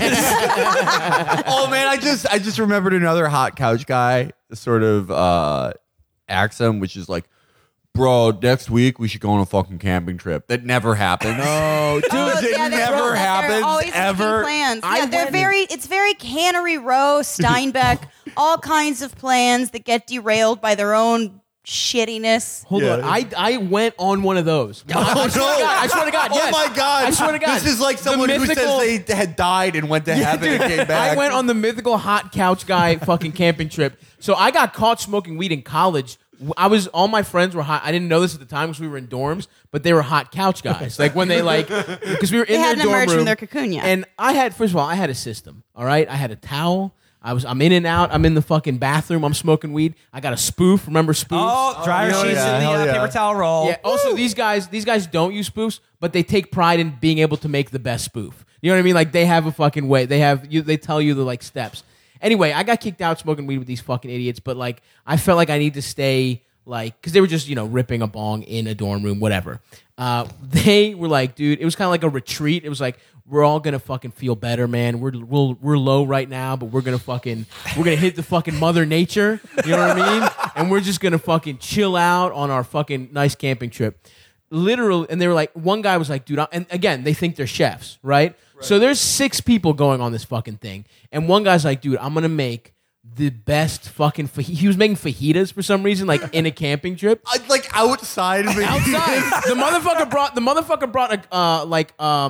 Oh man, I just remembered another hot couch guy sort of axiom, which is like, bro, next week we should go on a fucking camping trip. That never happened. No, dude, Oh, it yeah, never they're happens always making ever. plans. I Yeah, they're went- it's very Cannery Row, Steinbeck, all kinds of plans that get derailed by their own shittiness. Hold on, I went on one of those. I swear to God, yes. Oh my god! I swear to God, this is like The someone who mythical- says they had died and went to heaven and came back. I went on the mythical hot couch guy fucking camping trip. So I got caught smoking weed in college. All my friends were hot. I didn't know this at the time because we were in dorms, but they were hot couch guys. Like when they because we were in They their hadn't dorm emerged room. from their cocoon yet. And first of all, I had a system. All right, I had a towel. I'm in and out. I'm in the fucking bathroom. I'm smoking weed. I got a spoof. Remember spoofs? Oh, dryer Oh, sheets yeah, in the hell yeah. paper towel roll. Yeah. Also, these guys don't use spoofs, but they take pride in being able to make the best spoof. You know what I mean? Like they have a fucking way. They tell you the like steps. Anyway, I got kicked out smoking weed with these fucking idiots, but like I felt like I need to stay because they were just ripping a bong in a dorm room, whatever. They were like, dude, it was kind of like a retreat. It was like we're all gonna fucking feel better, man. We're low right now, but we're gonna hit the fucking Mother Nature. You know what I mean? And we're just gonna fucking chill out on our fucking nice camping trip. Literally, and they were like, one guy was like, dude, and again, they think they're chefs, right? So there's 6 people going on this fucking thing, and one guy's like, dude, I'm gonna make the best fucking he was making fajitas for some reason, like in a camping trip. Like outside of it. Outside, the motherfucker brought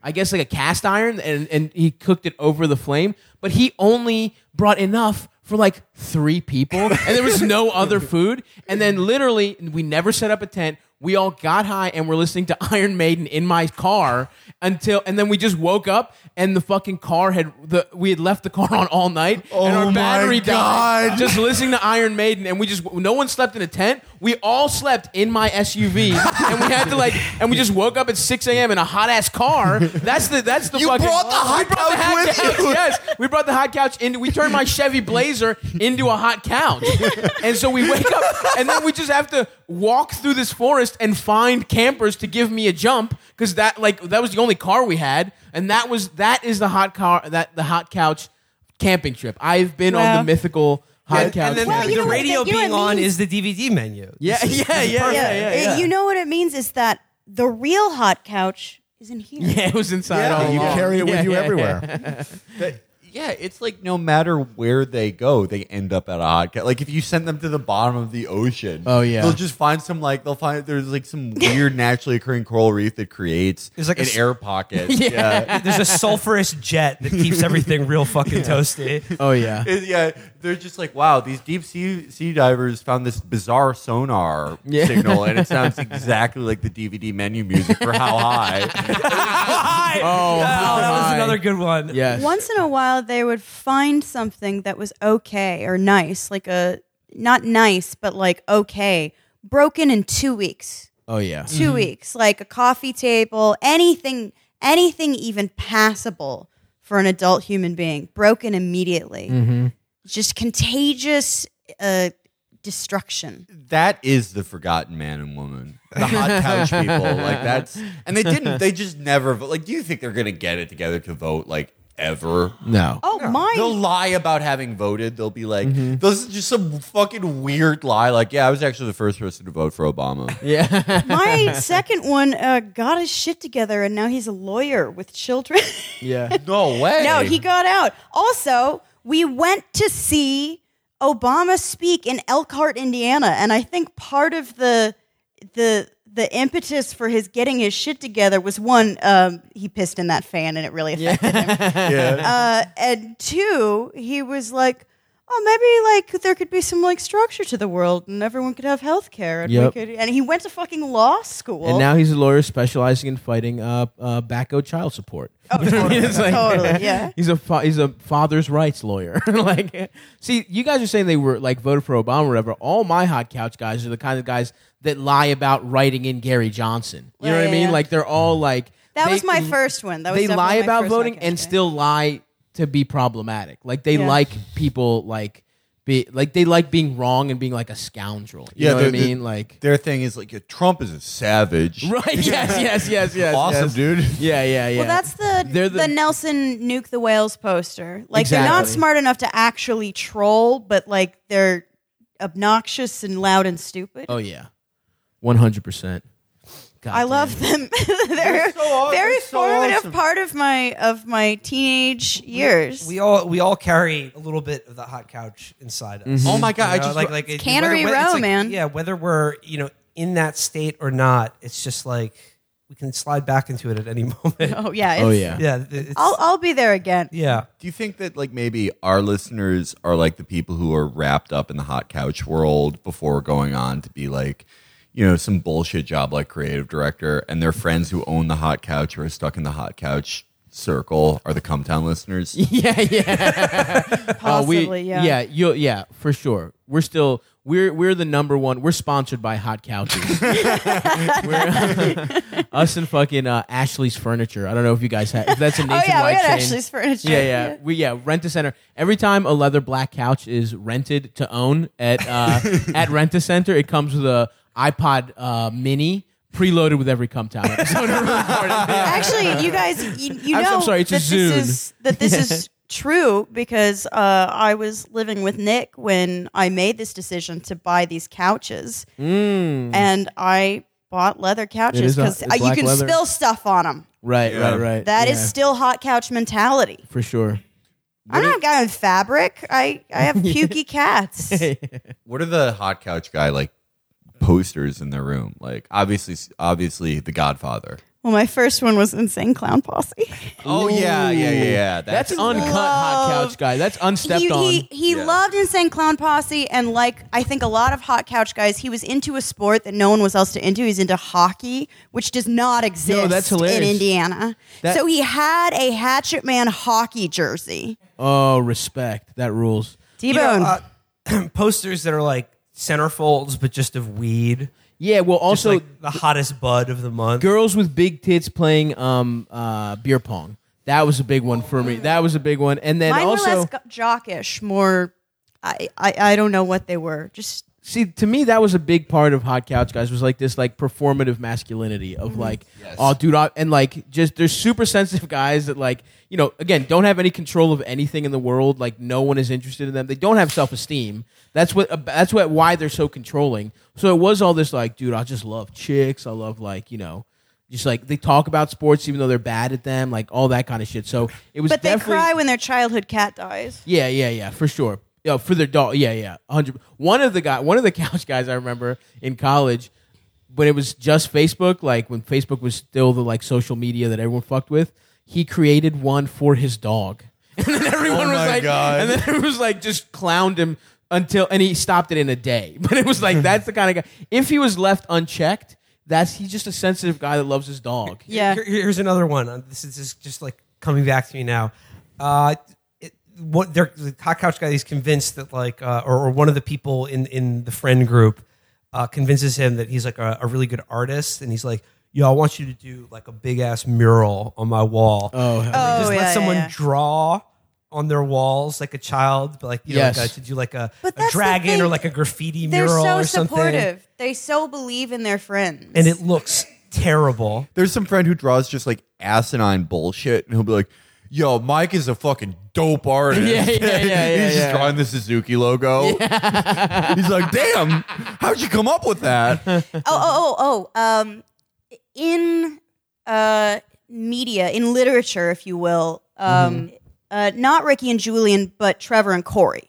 I guess like a cast iron, and he cooked it over the flame. But he only brought enough for like 3 people, and there was no other food. And then literally, we never set up a tent. We all got high and we're listening to Iron Maiden in my car and then we just woke up and the fucking car we had left the car on all night and our battery died. Just listening to Iron Maiden, and no one slept in a tent. We all slept in my SUV and we had to we just woke up at 6 a.m. in a hot ass car. That's the You fucking. brought the hot couch with you? Yes, we brought the hot couch in. We turned my Chevy Blazer into a hot couch, and so we wake up and then we just have to walk through this forest and find campers to give me a jump because that was the only car we had, and that is the hot couch camping trip. I've been on the mythical hot couch. And then Well, you the know what- radio you know what being it on means? is the DVD menu. Yeah. You know what it means is that the real hot couch is in here. Yeah, it was inside all You along. carry it with Yeah, you yeah, everywhere. Yeah, it's like no matter where they go, they end up at a hot couch. Like if you send them to the bottom of the ocean, Oh, yeah. they'll just find there's like some weird naturally occurring coral reef that creates There's like an air pocket. Yeah. There's a sulfurous jet that keeps everything real fucking toasty. Oh yeah. Yeah, they're just like, wow, these deep sea divers found this bizarre sonar signal, and it sounds exactly like the DVD menu music for How High. Oh, that was hi. another good one. Yes. Once in a while, they would find something that was okay or nice, not nice, but like okay, broken in 2 weeks. Oh yeah. 2 weeks, like a coffee table, anything even passable for an adult human being, broken immediately. Just contagious destruction. That is the forgotten man and woman, the hot couch people. Like they just never vote. Like, do you think they're gonna get it together to vote like ever? No. Oh my! They'll lie about having voted. They'll be like, this is just some fucking weird lie. Like, yeah, I was actually the first person to vote for Obama. Yeah. My second one got his shit together, and now he's a lawyer with children. Yeah. No way. No, he got out. Also, we went to see Obama speak in Elkhart, Indiana, and I think part of the impetus for his getting his shit together was one, he pissed in that fan and it really affected him. Yeah. And 2, he was like, oh, maybe like there could be some like structure to the world and everyone could have health care. And, Yep. and he went to fucking law school. And now he's a lawyer specializing in fighting back-o child support. Oh, totally, It's like- totally, yeah. He's a father's rights lawyer. Like, see, you guys are saying they were like voted for Obama or whatever. All my hot couch guys are the kind of guys that lie about writing in Gary Johnson. You know what I mean? Yeah. Like they're all like That they- was my first one. That was they definitely lie my about first voting podcast, and yeah. still lie to be problematic. Like they Yeah. like people they like being wrong and being like a scoundrel. You know what I mean? Like their thing is like, Trump is a savage. right? Yes. Awesome, yes. dude. Yeah. Well, that's They're the Nelson Nuke the Whales poster. Like they're not Exactly. smart enough to actually troll, but like they're obnoxious and loud and stupid. Oh yeah, 100%. I love them. They're very so formative awesome. part of my teenage years. We all carry a little bit of the hot couch inside us. Oh my God, You know, I just- like it- Cannery it's Row, like- man. Yeah, whether we're in that state or not, it's just like we can slide back into it at any moment. oh yeah. Oh it's- yeah. Yeah, it's, I'll be there again. yeah. Do you think that like maybe our listeners are like the people who are wrapped up in the hot couch world before going on to be like, some bullshit job like creative director, and their friends who own the hot couch or are stuck in the hot couch circle are the Cumtown listeners? Yeah. Possibly, yeah. Yeah, for sure. We're the number one. We're sponsored by Hot Couches. We're us and fucking Ashley's Furniture. I don't know if you guys have. If that's a Oh nationwide yeah, we had chain. Ashley's Furniture. Yeah. Rent a Center. Every time a leather black couch is rented to own at Rent a Center, it comes with a iPod Mini preloaded with every Cumtown episode. Actually, you guys, you I'm know sorry, it's a that this Zune. is true because I was living with Nick when I made this decision to buy these couches, and I bought leather couches is because it's you black can leather. spill stuff on them. Right. That is Yeah, still hot couch mentality. for sure. I'm not a guy with fabric. I have pukey cats. What are the hot couch guy like posters in their room? Like obviously The Godfather. Well, my first one was Insane Clown Posse. Oh yeah. That's uncut hot couch guy. That's unstepped on. He loved Insane Clown Posse, and like I think a lot of hot couch guys, he was into a sport that no one was else to into. He's into hockey, which does not exist that's hilarious. in Indiana. So he had a Hatchet Man hockey jersey. Oh, respect. That rules. T-Bone. Posters that are like centerfolds, but just of weed. Yeah, well, Just also like the hottest bud of the month. girls with big tits playing beer pong. That was a big one for me. That was a big one. And then Mine also, were less jockish, more. I don't know what they were. Just see, to me, that was a big part of hot couch guys. Was like this like performative masculinity of like, oh, dude, and like just there's super sensitive guys that like again don't have any control of anything in the world. Like no one is interested in them. They don't have self-esteem. That's why they're so controlling. So it was all this like, dude, I just love chicks. I love like just like they talk about sports even though they're bad at them, like all that kind of shit. So it was. but they definitely, cry when their childhood cat dies. Yeah, for sure. For their dog. Yeah, 100. One of the couch guys I remember in college, when it was just Facebook, like when Facebook was still the like social media that everyone fucked with, he created one for his dog, and then everyone was like, God. and then everyone was like, just clowned him and he stopped it in a day. But it was like that's the kind of guy. If he was left unchecked, he's just a sensitive guy that loves his dog. Yeah. Here's another one. This is just like coming back to me now. The hot couch guy is convinced that like or one of the people in the friend group convinces him that he's like a really good artist, and he's like, yo, I want you to do like a big ass mural on my wall. Just let someone draw on their walls like a child, but like like to do like a dragon or like a graffiti mural They're or so something. supportive. They so believe in their friends, And it looks terrible. There's some friend who draws just like asinine bullshit, and he'll be like, yo, Mike is a fucking dope artist. Yeah. He's just drawing the Suzuki logo. He's like, damn, how'd you come up with that? In media, in literature, if you will, not Ricky and Julian, but Trevor and Corey.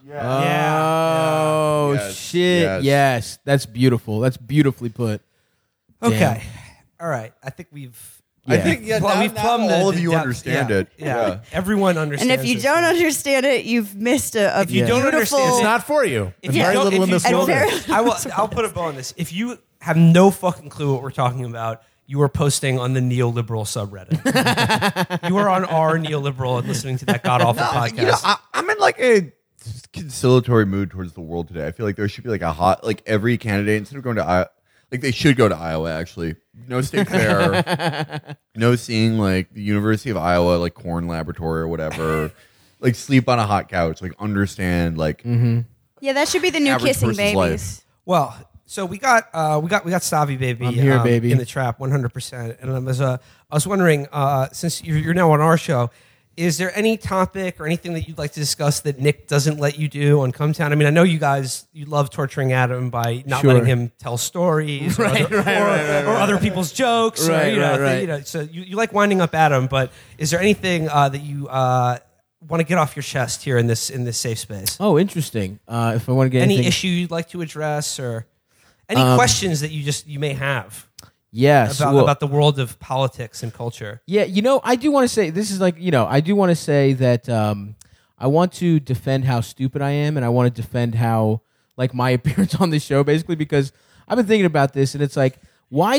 Oh Yes. shit! Yes. Yes, that's beautiful. That's beautifully put. Okay. Damn. All right. I think we've I think now we've plumbed all of you depth. understand Yeah. it. Yeah. Everyone understands. And if you this don't thing. understand it, you've missed a If you don't beautiful. understand, It's not for you. If There's you very don't- little if in you this don't- world. I'll put a bow on this. If you have no fucking clue what we're talking about, you are posting on the neoliberal subreddit. You are on our neoliberal and listening to that god awful podcast. I'm in like a conciliatory mood towards the world today. I feel like there should be like a hot, like every candidate, instead of going to Iowa, like they should go to Iowa actually. No state fair, no seeing like the University of Iowa, like corn laboratory or whatever. Like sleep on a hot couch, like understand like Yeah, that should be the new Average kissing person's babies. life. Well, so we got Stavi baby. I'm here, baby. in the trap, 100%. And I was wondering, since you're now on our show, is there any topic or anything that you'd like to discuss that Nick doesn't let you do on Come Town? I mean, I know you love torturing Adam by not Sure. letting him tell stories or other people's jokes. Right. So you like winding up Adam, but is there anything that you want to get off your chest here in this safe space? Oh, interesting. If I want to get Any anything, issue you'd like to address, or any questions that you may have yes, about the world of politics and culture? Yeah, I do want to say this is like, I do want to say that I want to defend how stupid I am, and I want to defend how like my appearance on this show, basically, because I've been thinking about this, and it's like, why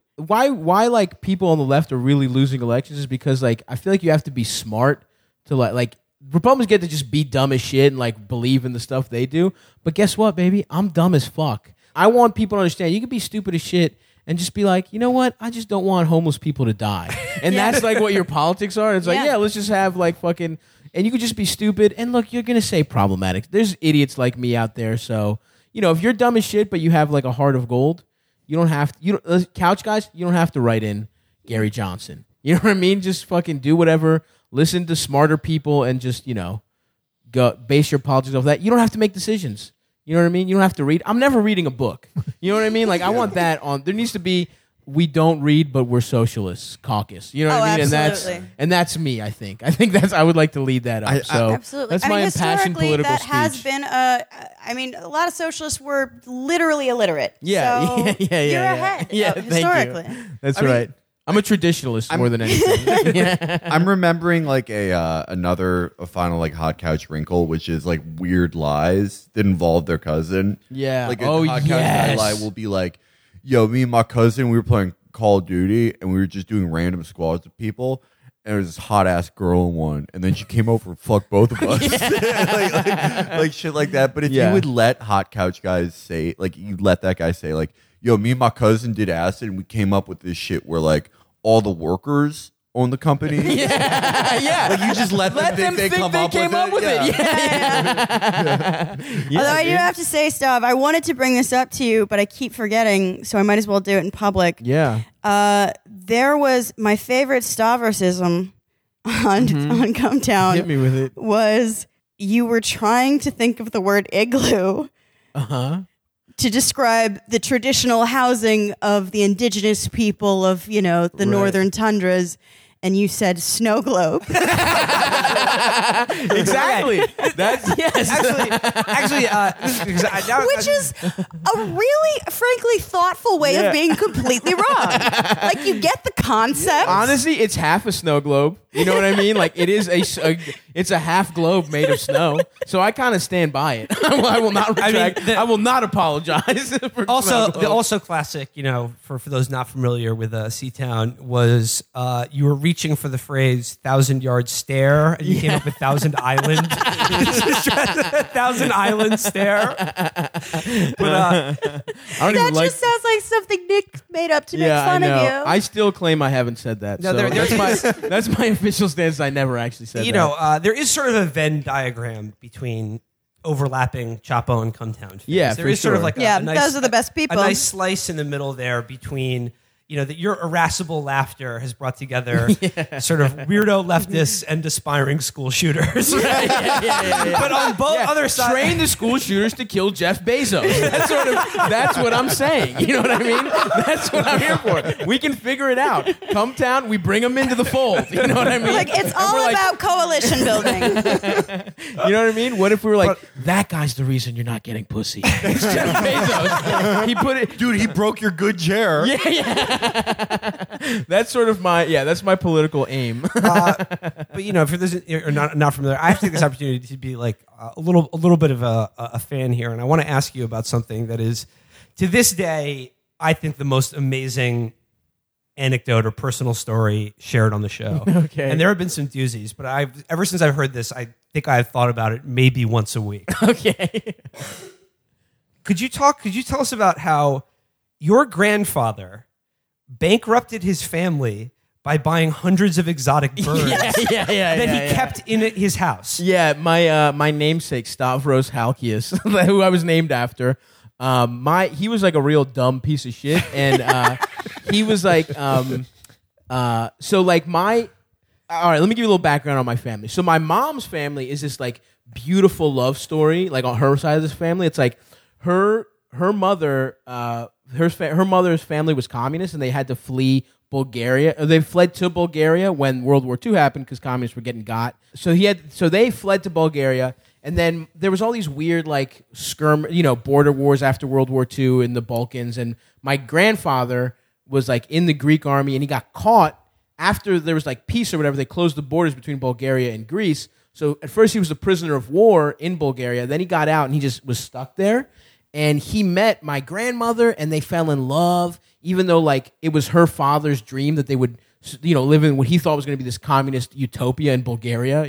like people on the left are really losing elections is because like I feel like you have to be smart to like Republicans get to just be dumb as shit and like believe in the stuff they do, but guess what, baby? I'm dumb as fuck. I want people to understand you can be stupid as shit and just be like, you know what? I just don't want homeless people to die. And that's like what your politics are. It's like, Yeah. yeah, let's just have like fucking, and you could just be stupid. And look, you're going to say problematic. There's idiots like me out there. So, if you're dumb as shit, but you have like a heart of gold, you don't have to, couch guys, you don't have to write in Gary Johnson. You know what I mean? Just fucking do whatever, listen to smarter people and just, go base your politics off that. You don't have to make decisions. You know what I mean? You don't have to read. I'm never reading a book. You know what I mean? Like I want that on. There needs to be. We don't read, but we're socialists caucus. You know what I mean? Absolutely. And that's me. I think that's. I would like to lead that up. So Absolutely. that's my impassioned historically, political that speech. has been a lot of socialists were literally illiterate. Yeah, So yeah. You're ahead. Yeah, thank you. historically. That's I mean, right. I'm a traditionalist more than anything. Yeah. I'm remembering like a final like hot couch wrinkle, which is like weird lies that involve their cousin. Yeah. Like a Oh, hot couch guy yes. lie will be like, "Yo, me and my cousin, we were playing Call of Duty, and we were just doing random squads of people." And there was this hot ass girl in one, and then she came over and fucked both of us, like shit like that. But if Yeah. you would let hot couch guys say, like, you let that guy say, like, "Yo, me and my cousin did acid, and we came up with this shit where like all the workers own the company." Yeah. Like you just let them think they think come they up came with up with it. Yeah. Yeah. Although I do have to say, Stav, I wanted to bring this up to you, but I keep forgetting, so I might as well do it in public. Yeah. There was my favorite Stavrosism on Cumtown. Hit me with it. Was you were trying to think of the word igloo Uh-huh. to describe the traditional housing of the indigenous people of, the northern tundras, and you said snow globe. Exactly. That's yes. Actually, Which is a really, frankly, thoughtful way Yeah. of being completely wrong. Like, you get the concept. Honestly, it's half a snow globe. You know what I mean? Like it is it's a half globe made of snow. So I kind of stand by it. I will not retract. I will not apologize. For also, snow the globe. also classic, for those not familiar with Seatown, was you were reaching for the phrase 1,000-yard stare, and you came up with 1,000 Island. 1,000 Island stare. But, I don't That even like. just sounds like something Nick made up to make Yeah, I fun know. of you. I still claim I haven't said that. No, So that's my official stance. I never actually said that. there is sort of a Venn diagram between overlapping Chapo and Cumtown fans. Yeah, there for is sort of sure. like Yeah, a nice, those are the best people. A nice slice in the middle there between that your irascible laughter has brought together sort of weirdo leftists and aspiring school shooters. But on both other sides, Train the school shooters to kill Jeff Bezos. That's what I'm saying. You know what I mean? That's what I'm here for. We can figure it out. Come town, we bring them into the fold. You know what I mean? Like, it's And all we're like, about coalition building. you know what I mean? What if we were like, that guy's the reason you're not getting pussy? It's Jeff Bezos. He put it. Dude, he broke your good chair. That's sort of that's my political aim. but if you're not familiar, I have to take this opportunity to be like a little bit of a fan here, and I want to ask you about something that is, to this day, I think the most amazing anecdote or personal story shared on the show. Okay. And there have been some doozies, but ever since I've heard this, I think I've thought about it maybe once a week. Okay. Could you tell us about how your grandfather bankrupted his family by buying hundreds of exotic birds that he kept in his house? Yeah, my namesake Stavros Halkias, who I was named after. He was like a real dumb piece of shit, and he was like, all right, let me give you a little background on my family. So my mom's family is this like beautiful love story, like on her side of this family. It's like her mother, her mother's family was communist, and they had to flee Bulgaria. They fled to Bulgaria when World War II happened because communists were getting got. So they fled to Bulgaria, and then there was all these weird like border wars after World War II in the Balkans. And my grandfather was like in the Greek army, and he got caught after there was like peace or whatever. They closed the borders between Bulgaria and Greece. So at first he was a prisoner of war in Bulgaria. Then he got out, and he just was stuck there. And he met my grandmother, and they fell in love, even though like it was her father's dream that they would, live in what he thought was going to be this communist utopia in Bulgaria,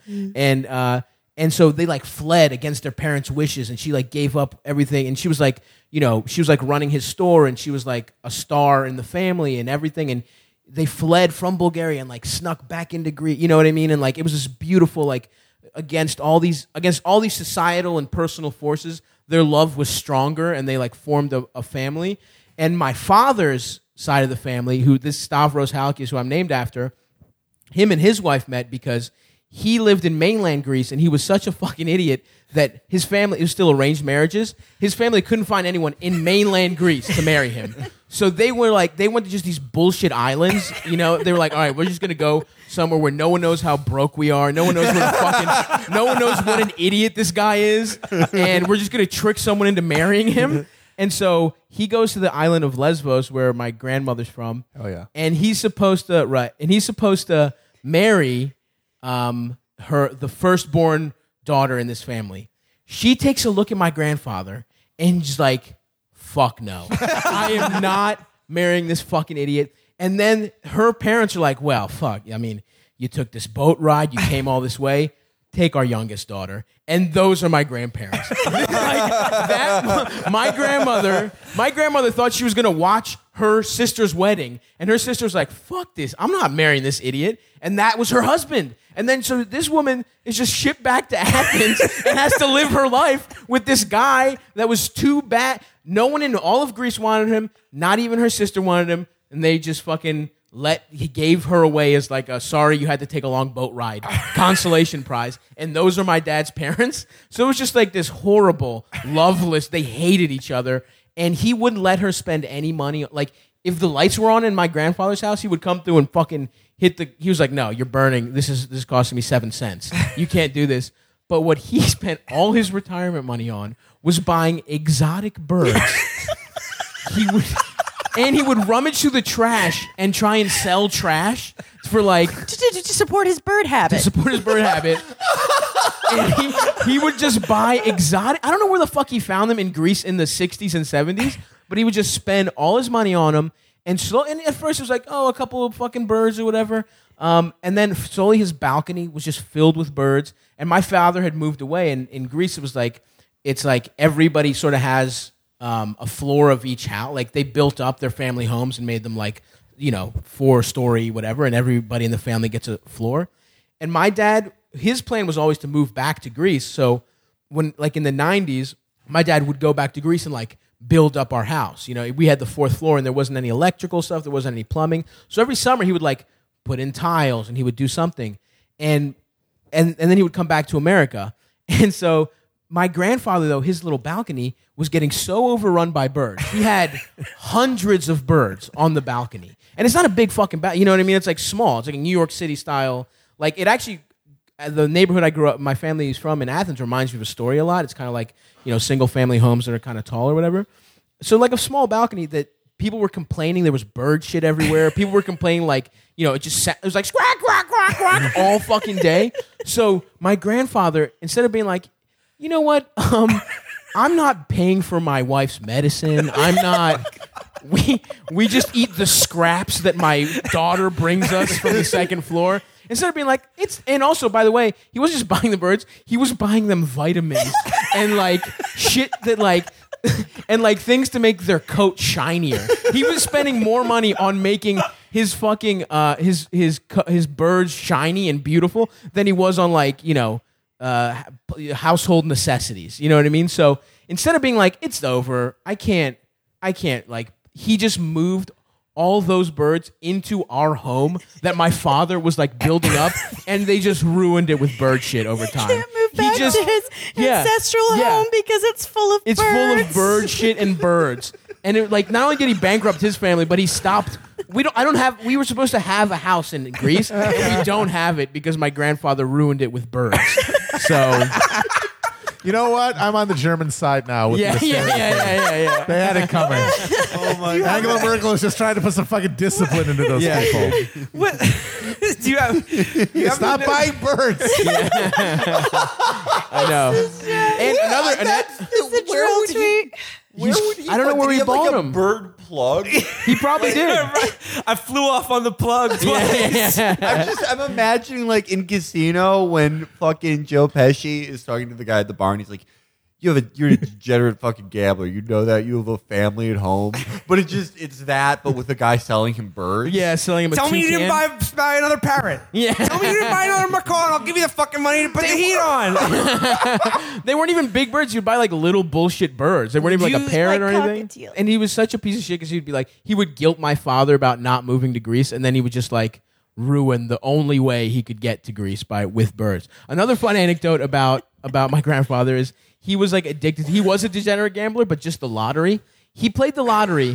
And so they like fled against their parents' wishes, and she like gave up everything. And she was like, she was like running his store, and she was like a star in the family and everything. And they fled from Bulgaria and like snuck back into Greece. You know what I mean? And like it was this beautiful like against all these societal and personal forces. Their love was stronger, and they like formed a family. And my father's side of the family, this Stavros Halkias, who I'm named after, him and his wife met because he lived in mainland Greece, and he was such a fucking idiot that his family, it was still arranged marriages, his family couldn't find anyone in mainland Greece to marry him. So they went to just these bullshit islands, They were like, all right, we're just going to go somewhere where no one knows how broke we are. No one knows no one knows what an idiot this guy is. And we're just going to trick someone into marrying him. And so he goes to the island of Lesbos, where my grandmother's from. Oh yeah. And he's supposed to marry the firstborn daughter in this family. She takes a look at my grandfather and is like, fuck no. I am not marrying this fucking idiot. And then her parents are like, well, fuck. I mean, you took this boat ride. You came all this way. Take our youngest daughter. And those are my grandparents. My grandmother thought she was going to watch her sister's wedding. And her sister's like, fuck this. I'm not marrying this idiot. And that was her husband. And then so this woman is just shipped back to Athens and has to live her life with this guy that was too bad. No one in all of Greece wanted him. Not even her sister wanted him. And they just fucking he gave her away as like a sorry you had to take a long boat ride consolation prize. And those are my dad's parents. So it was just like this horrible, loveless, they hated each other. And he wouldn't let her spend any money. Like if the lights were on in my grandfather's house, he would come through and fucking he was like, no, you're burning. This is costing me 7 cents. You can't do this. But what he spent all his retirement money on was buying exotic birds. He would rummage through the trash and try and sell trash for like to support his bird habit. And he would just buy exotic. I don't know where the fuck he found them in Greece in the 60s and 70s, but he would just spend all his money on them. And at first it was like, oh, a couple of fucking birds or whatever. And then slowly his balcony was just filled with birds. And my father had moved away. And in Greece it was like, it's like everybody sort of has a floor of each house. Like they built up their family homes and made them like, 4-story whatever. And everybody in the family gets a floor. And my dad, his plan was always to move back to Greece. So when like in the 90s, my dad would go back to Greece and like build up our house. We had the 4th floor and there wasn't any electrical stuff. There wasn't any plumbing. So every summer he would like put in tiles and he would do something. And then he would come back to America. And so my grandfather, though, his little balcony was getting so overrun by birds. He had hundreds of birds on the balcony. And it's not a big fucking balcony. You know what I mean? It's like small. It's like a New York City style. Like it actually, the neighborhood I grew up, my family is from in Athens reminds me of Astoria a lot. It's kind of like, single family homes that are kind of tall or whatever. So like a small balcony that people were complaining there was bird shit everywhere. People were complaining like, it was like squawk, quack, quack, quack all fucking day. So my grandfather, instead of being like, you know what, I'm not paying for my wife's medicine. I'm not. We just eat the scraps that my daughter brings us from the 2nd floor. Instead of being like, and also, by the way, he wasn't just buying the birds, he was buying them vitamins and like shit that like, and like things to make their coat shinier. He was spending more money on making his fucking, his birds shiny and beautiful than he was on like, household necessities. You know what I mean? So instead of being like, it's over, I can't like, he just moved all those birds into our home that my father was like building up, and they just ruined it with bird shit over time. Can't move back to his ancestral home because it's full of birds. It's full of bird shit and birds. And it, like, not only did he bankrupt his family, but he stopped. We were supposed to have a house in Greece, and we don't have it because my grandfather ruined it with birds. So. You know what? I'm on the German side now. With Yeah. They had it coming. Oh my God. Angela Merkel is just trying to put some fucking discipline into those people. What? Do you have Stop buying birds. I know. And That's the drill tweet. I don't know where he bought them. Bird plug. He probably did. I flew off on the plug twice. I'm imagining like in Casino when fucking Joe Pesci is talking to the guy at the bar and he's like, you're a degenerate fucking gambler. You know that you have a family at home, but it's that, but with the guy selling him birds. Yeah, selling him a Tell me you toucan. didn't buy another parrot. Yeah. Tell me you didn't buy another macaw, and I'll give you the fucking money to put the heat on. They weren't even big birds. You'd buy like little bullshit birds. They weren't even like a parrot like or anything. cockatiel. And he was such a piece of shit because he'd be like, he would guilt my father about not moving to Greece, and then he would just like ruin the only way he could get to Greece with birds. Another fun anecdote about my grandfather is he was like addicted. He was a degenerate gambler, but just the lottery. He played the lottery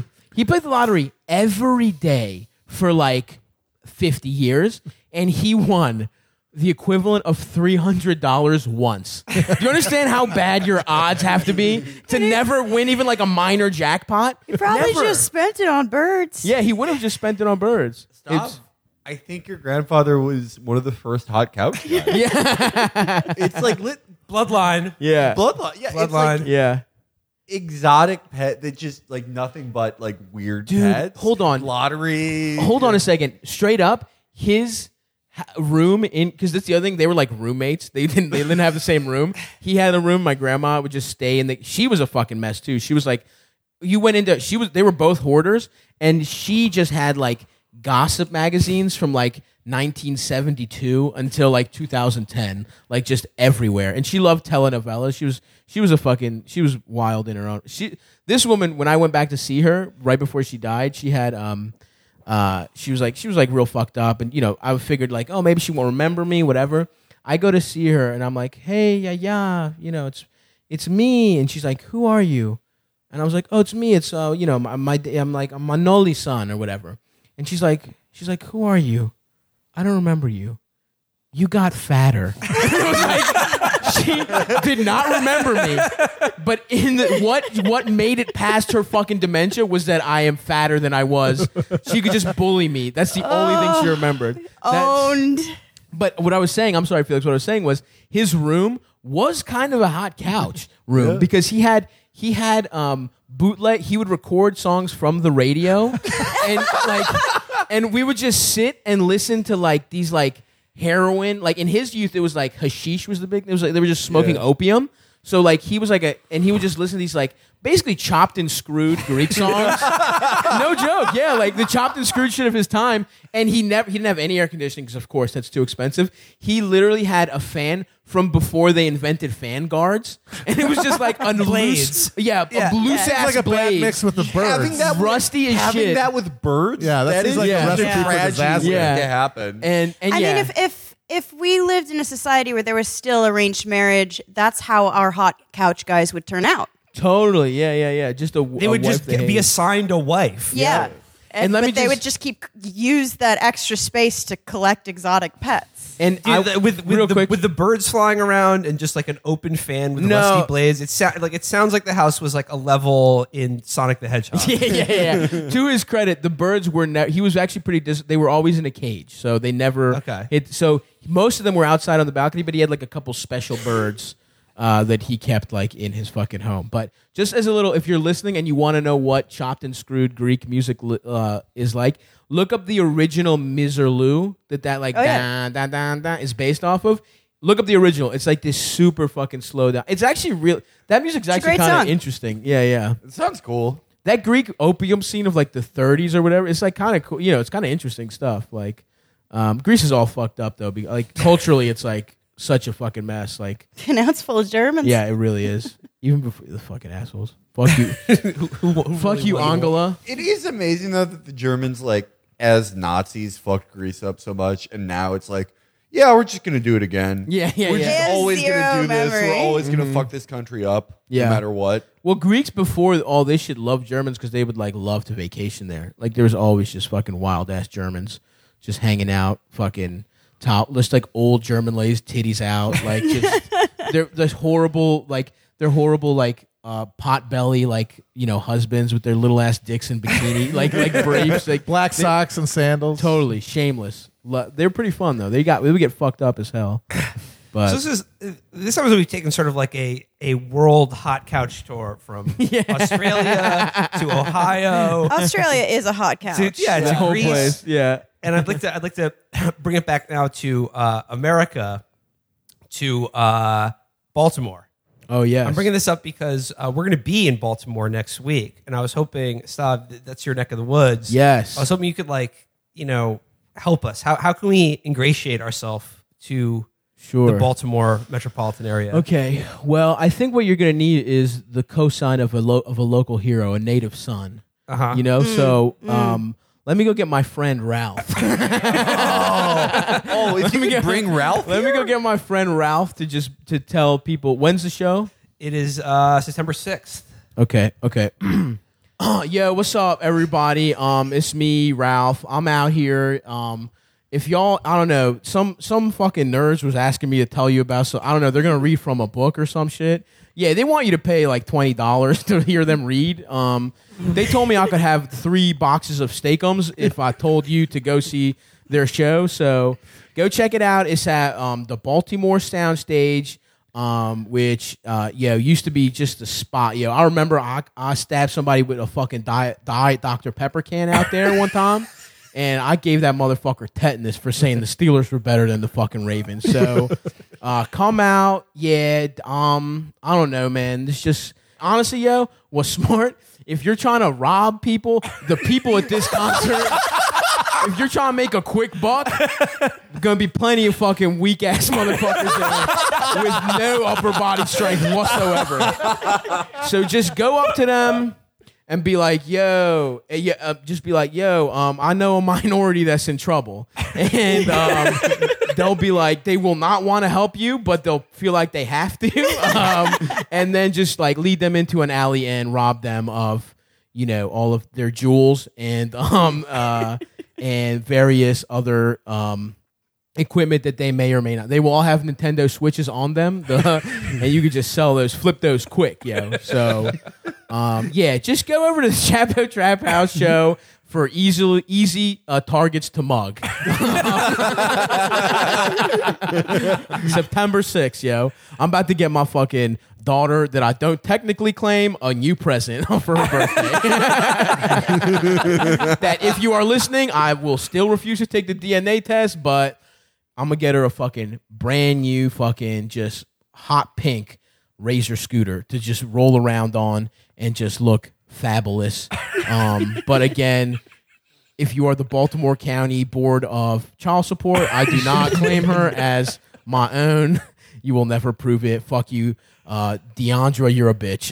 every day for like 50 years, and he won the equivalent of $300 once. Do you understand how bad your odds have to be to never win even like a minor jackpot? He probably Never. just spent it on birds. Yeah, he would have just spent it on birds. Stop. It's- I think your grandfather was one of the first hot couch guys. It's like Bloodline. yeah. bloodline. Yeah, Bloodline. it's like Yeah. exotic pet that just like nothing but like weird Dude, pets. hold on. Lottery. Hold on a second. Straight up, his room in, because that's the other thing. They were like roommates. They didn't have the same room. He had a room. My grandma would just stay in. She was a fucking mess too. She was like, you went into. They were both hoarders, and she just had like gossip magazines from like 1972 until like 2010, like just everywhere. And she loved telenovelas. She was wild in her own. This woman, when I went back to see her right before she died, she had she was like real fucked up, and I figured like, oh, maybe she won't remember me, whatever. I go to see her and I'm like, hey, yeah, it's me, and she's like, who are you? And I was like, oh, it's me. It's I'm Manoli's son or whatever. And she's like, who are you? I don't remember you. You got fatter. It was like, she did not remember me. But what made it past her fucking dementia was that I am fatter than I was. She could just bully me. That's the only thing she remembered. Owned. But what I was saying, I'm sorry, Felix, what I was saying was his room was kind of a hot couch room because he had bootleg. He would record songs from the radio, and we would just sit and listen to like these like heroin. Like in his youth, it was like hashish was the big. It was like they were just smoking opium. So like he was like and he would just listen to these like basically chopped and screwed Greek songs. No joke, yeah, like the chopped and screwed shit of his time. And he didn't have any air conditioning because of course that's too expensive. He literally had a fan from before they invented fan guards, and it was just like a Blades. a loose It's ass like a bad blade. mix with the birds. Rusty as having shit. that with birds. Yeah, that seems like a such recipe for tragedy disaster. Yeah. to happen. and I yeah. mean, if we lived in a society where there was still arranged marriage, that's how our hot couch guys would turn out. Totally, yeah. Just They would just be assigned a wife. Yeah. And let me but they just- would just use that extra space to collect exotic pets. And Dude, real quick, with the birds flying around and just like an open fan with No. rusty blades, it sounds like the house was like a level in Sonic the Hedgehog. yeah. To his credit, the birds were he was actually pretty. They were always in a cage, so they never. Okay. So most of them were outside on the balcony, but he had like a couple special birds that he kept like in his fucking home. But just as a little, if you're listening and you want to know what chopped and screwed Greek music is like, look up the original Miserlou that like is based off of. Look up the original. It's like this super fucking slow down. It's actually real. That music's a actually great kind song. of interesting. Yeah. It sounds cool. That Greek opium scene of like the 30s or whatever, it's like kind of cool. It's kind of interesting stuff. Like Greece is all fucked up though. Like culturally, it's like such a fucking mess. Like Now it's full of Germans. yeah, it really is. Even before the fucking assholes. Fuck you. Fuck you, Angela. It is amazing though that the Germans, like as Nazis, fucked Greece up so much, and now it's like, yeah, we're just gonna do it again. Yeah. We're They just have always gonna zero do this. memory. We're always gonna fuck this country up, Yeah. no matter what. Well, Greeks before all this shit loved Germans because they would like love to vacation there. Like there was always just fucking wild ass Germans just hanging out, fucking just like old German ladies, titties out, like just they're horrible, like pot belly, like husbands with their little ass dicks in bikini, like briefs, like Black socks and sandals. totally shameless. They're pretty fun though. They would get fucked up as hell. But So this time we've taken sort of like a world hot couch tour from Australia to Ohio. Australia is a hot couch. To the whole Greece. place, yeah. And I'd like to bring it back now to America, to Baltimore. Oh yeah. I'm bringing this up because we're going to be in Baltimore next week, and I was hoping, Stav, that's your neck of the woods. Yes. I was hoping you could help us. How can we ingratiate ourselves to Sure. the Baltimore metropolitan area? Okay. Well, I think what you're going to need is the cosign of a local hero, a native son. Uh-huh. So let me go get my friend Ralph. Oh, if you could bring Ralph, Let me go get my friend Ralph to tell people when's the show. It is September 6th. Okay. Yeah, what's up, everybody? It's me, Ralph. I'm out here. if y'all, I don't know, some fucking nerds was asking me to tell you about, so I don't know, they're gonna read from a book or some shit. Yeah, they want you to pay like $20 to hear them read. They told me I could have 3 boxes of Steakums if I told you to go see their show. So go check it out. It's at the Baltimore Soundstage, which used to be just a spot. I remember I stabbed somebody with a fucking Diet Dr. Pepper can out there one time. And I gave that motherfucker tetanus for saying the Steelers were better than the fucking Ravens. So come out. Yeah, I don't know, man. It's just, honestly, what's smart, if you're trying to rob people, the people at this concert, if you're trying to make a quick buck, there's going to be plenty of fucking weak-ass motherfuckers there with no upper body strength whatsoever. So just go up to them and be like, just be like, I know a minority that's in trouble. And they'll be like, they will not want to help you, but they'll feel like they have to. And then just like lead them into an alley and rob them of, all of their jewels and various other equipment that they may or may not. They will all have Nintendo Switches on them, and you could just flip those quick, So, just go over to the Chapo Trap House show for easy targets to mug. September 6th, I'm about to get my fucking daughter that I don't technically claim a new present for her birthday. That if you are listening, I will still refuse to take the DNA test, but I'm going to get her a fucking brand new fucking just hot pink Razor scooter to just roll around on and just look fabulous. But again, if you are the Baltimore County Board of Child Support, I do not claim her as my own. You will never prove it. Fuck you. Deandra, you're a bitch.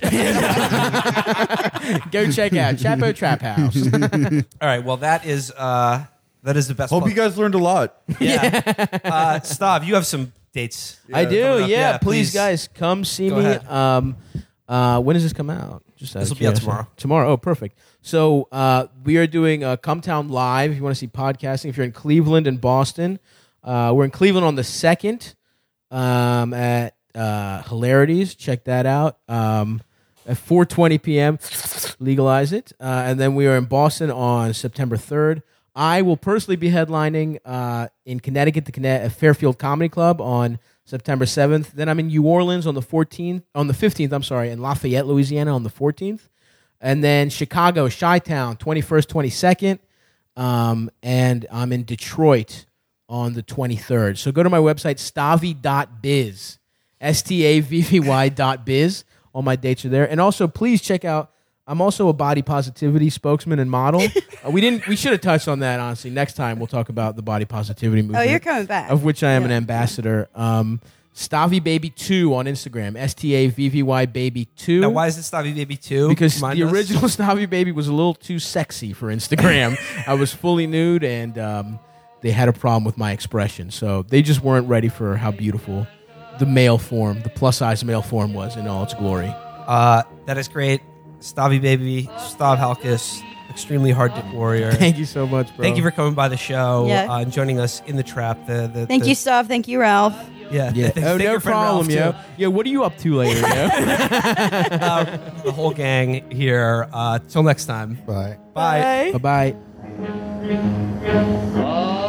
Go check out Chapo Trap House. All right. Well, that is the best. Hope plug. you guys learned a lot. Yeah. Stav, you have some dates. I do. coming up. Yeah. Please, guys, come see Go me. ahead. When does this come out? Just This will be out tomorrow. Tomorrow. Oh, perfect. So we are doing Come Town Live. If you want to see podcasting, if you're in Cleveland and Boston, we're in Cleveland on the 2nd at Hilarities. Check that out. At 4:20 p.m. Legalize it. And then we are in Boston on September 3rd. I will personally be headlining in Connecticut, at Fairfield Comedy Club on September 7th. Then I'm in New Orleans on the 15th, in Lafayette, Louisiana on the 14th. And then Chicago, Chi-Town, 21st, 22nd. And I'm in Detroit on the 23rd. So go to my website, stavvy.biz, STAVVY.biz. All my dates are there. And also, please check out, I'm also a body positivity spokesman and model. We should have touched on that, honestly. Next time we'll talk about the body positivity movement. Oh, you're coming back. Of which I am an ambassador. Stavvy Baby 2 on Instagram. STAVVY Baby 2. Now, why is it Stavvy Baby 2? Because the original Stavvy Baby was a little too sexy for Instagram. I was fully nude, and they had a problem with my expression. So they just weren't ready for how beautiful the male form, the plus-size male form was in all its glory. That is great. Stavvy Baby, Stav Halkis, extremely hard dick warrior. Thank you so much, bro. Thank you for coming by the show and joining us in the trap. Thank you, Stav. Thank you, Ralph. Yeah. Oh, no problem, yo. Yo, what are you up to later, yo? The whole gang here. Till next time. Bye. Bye. Bye-bye.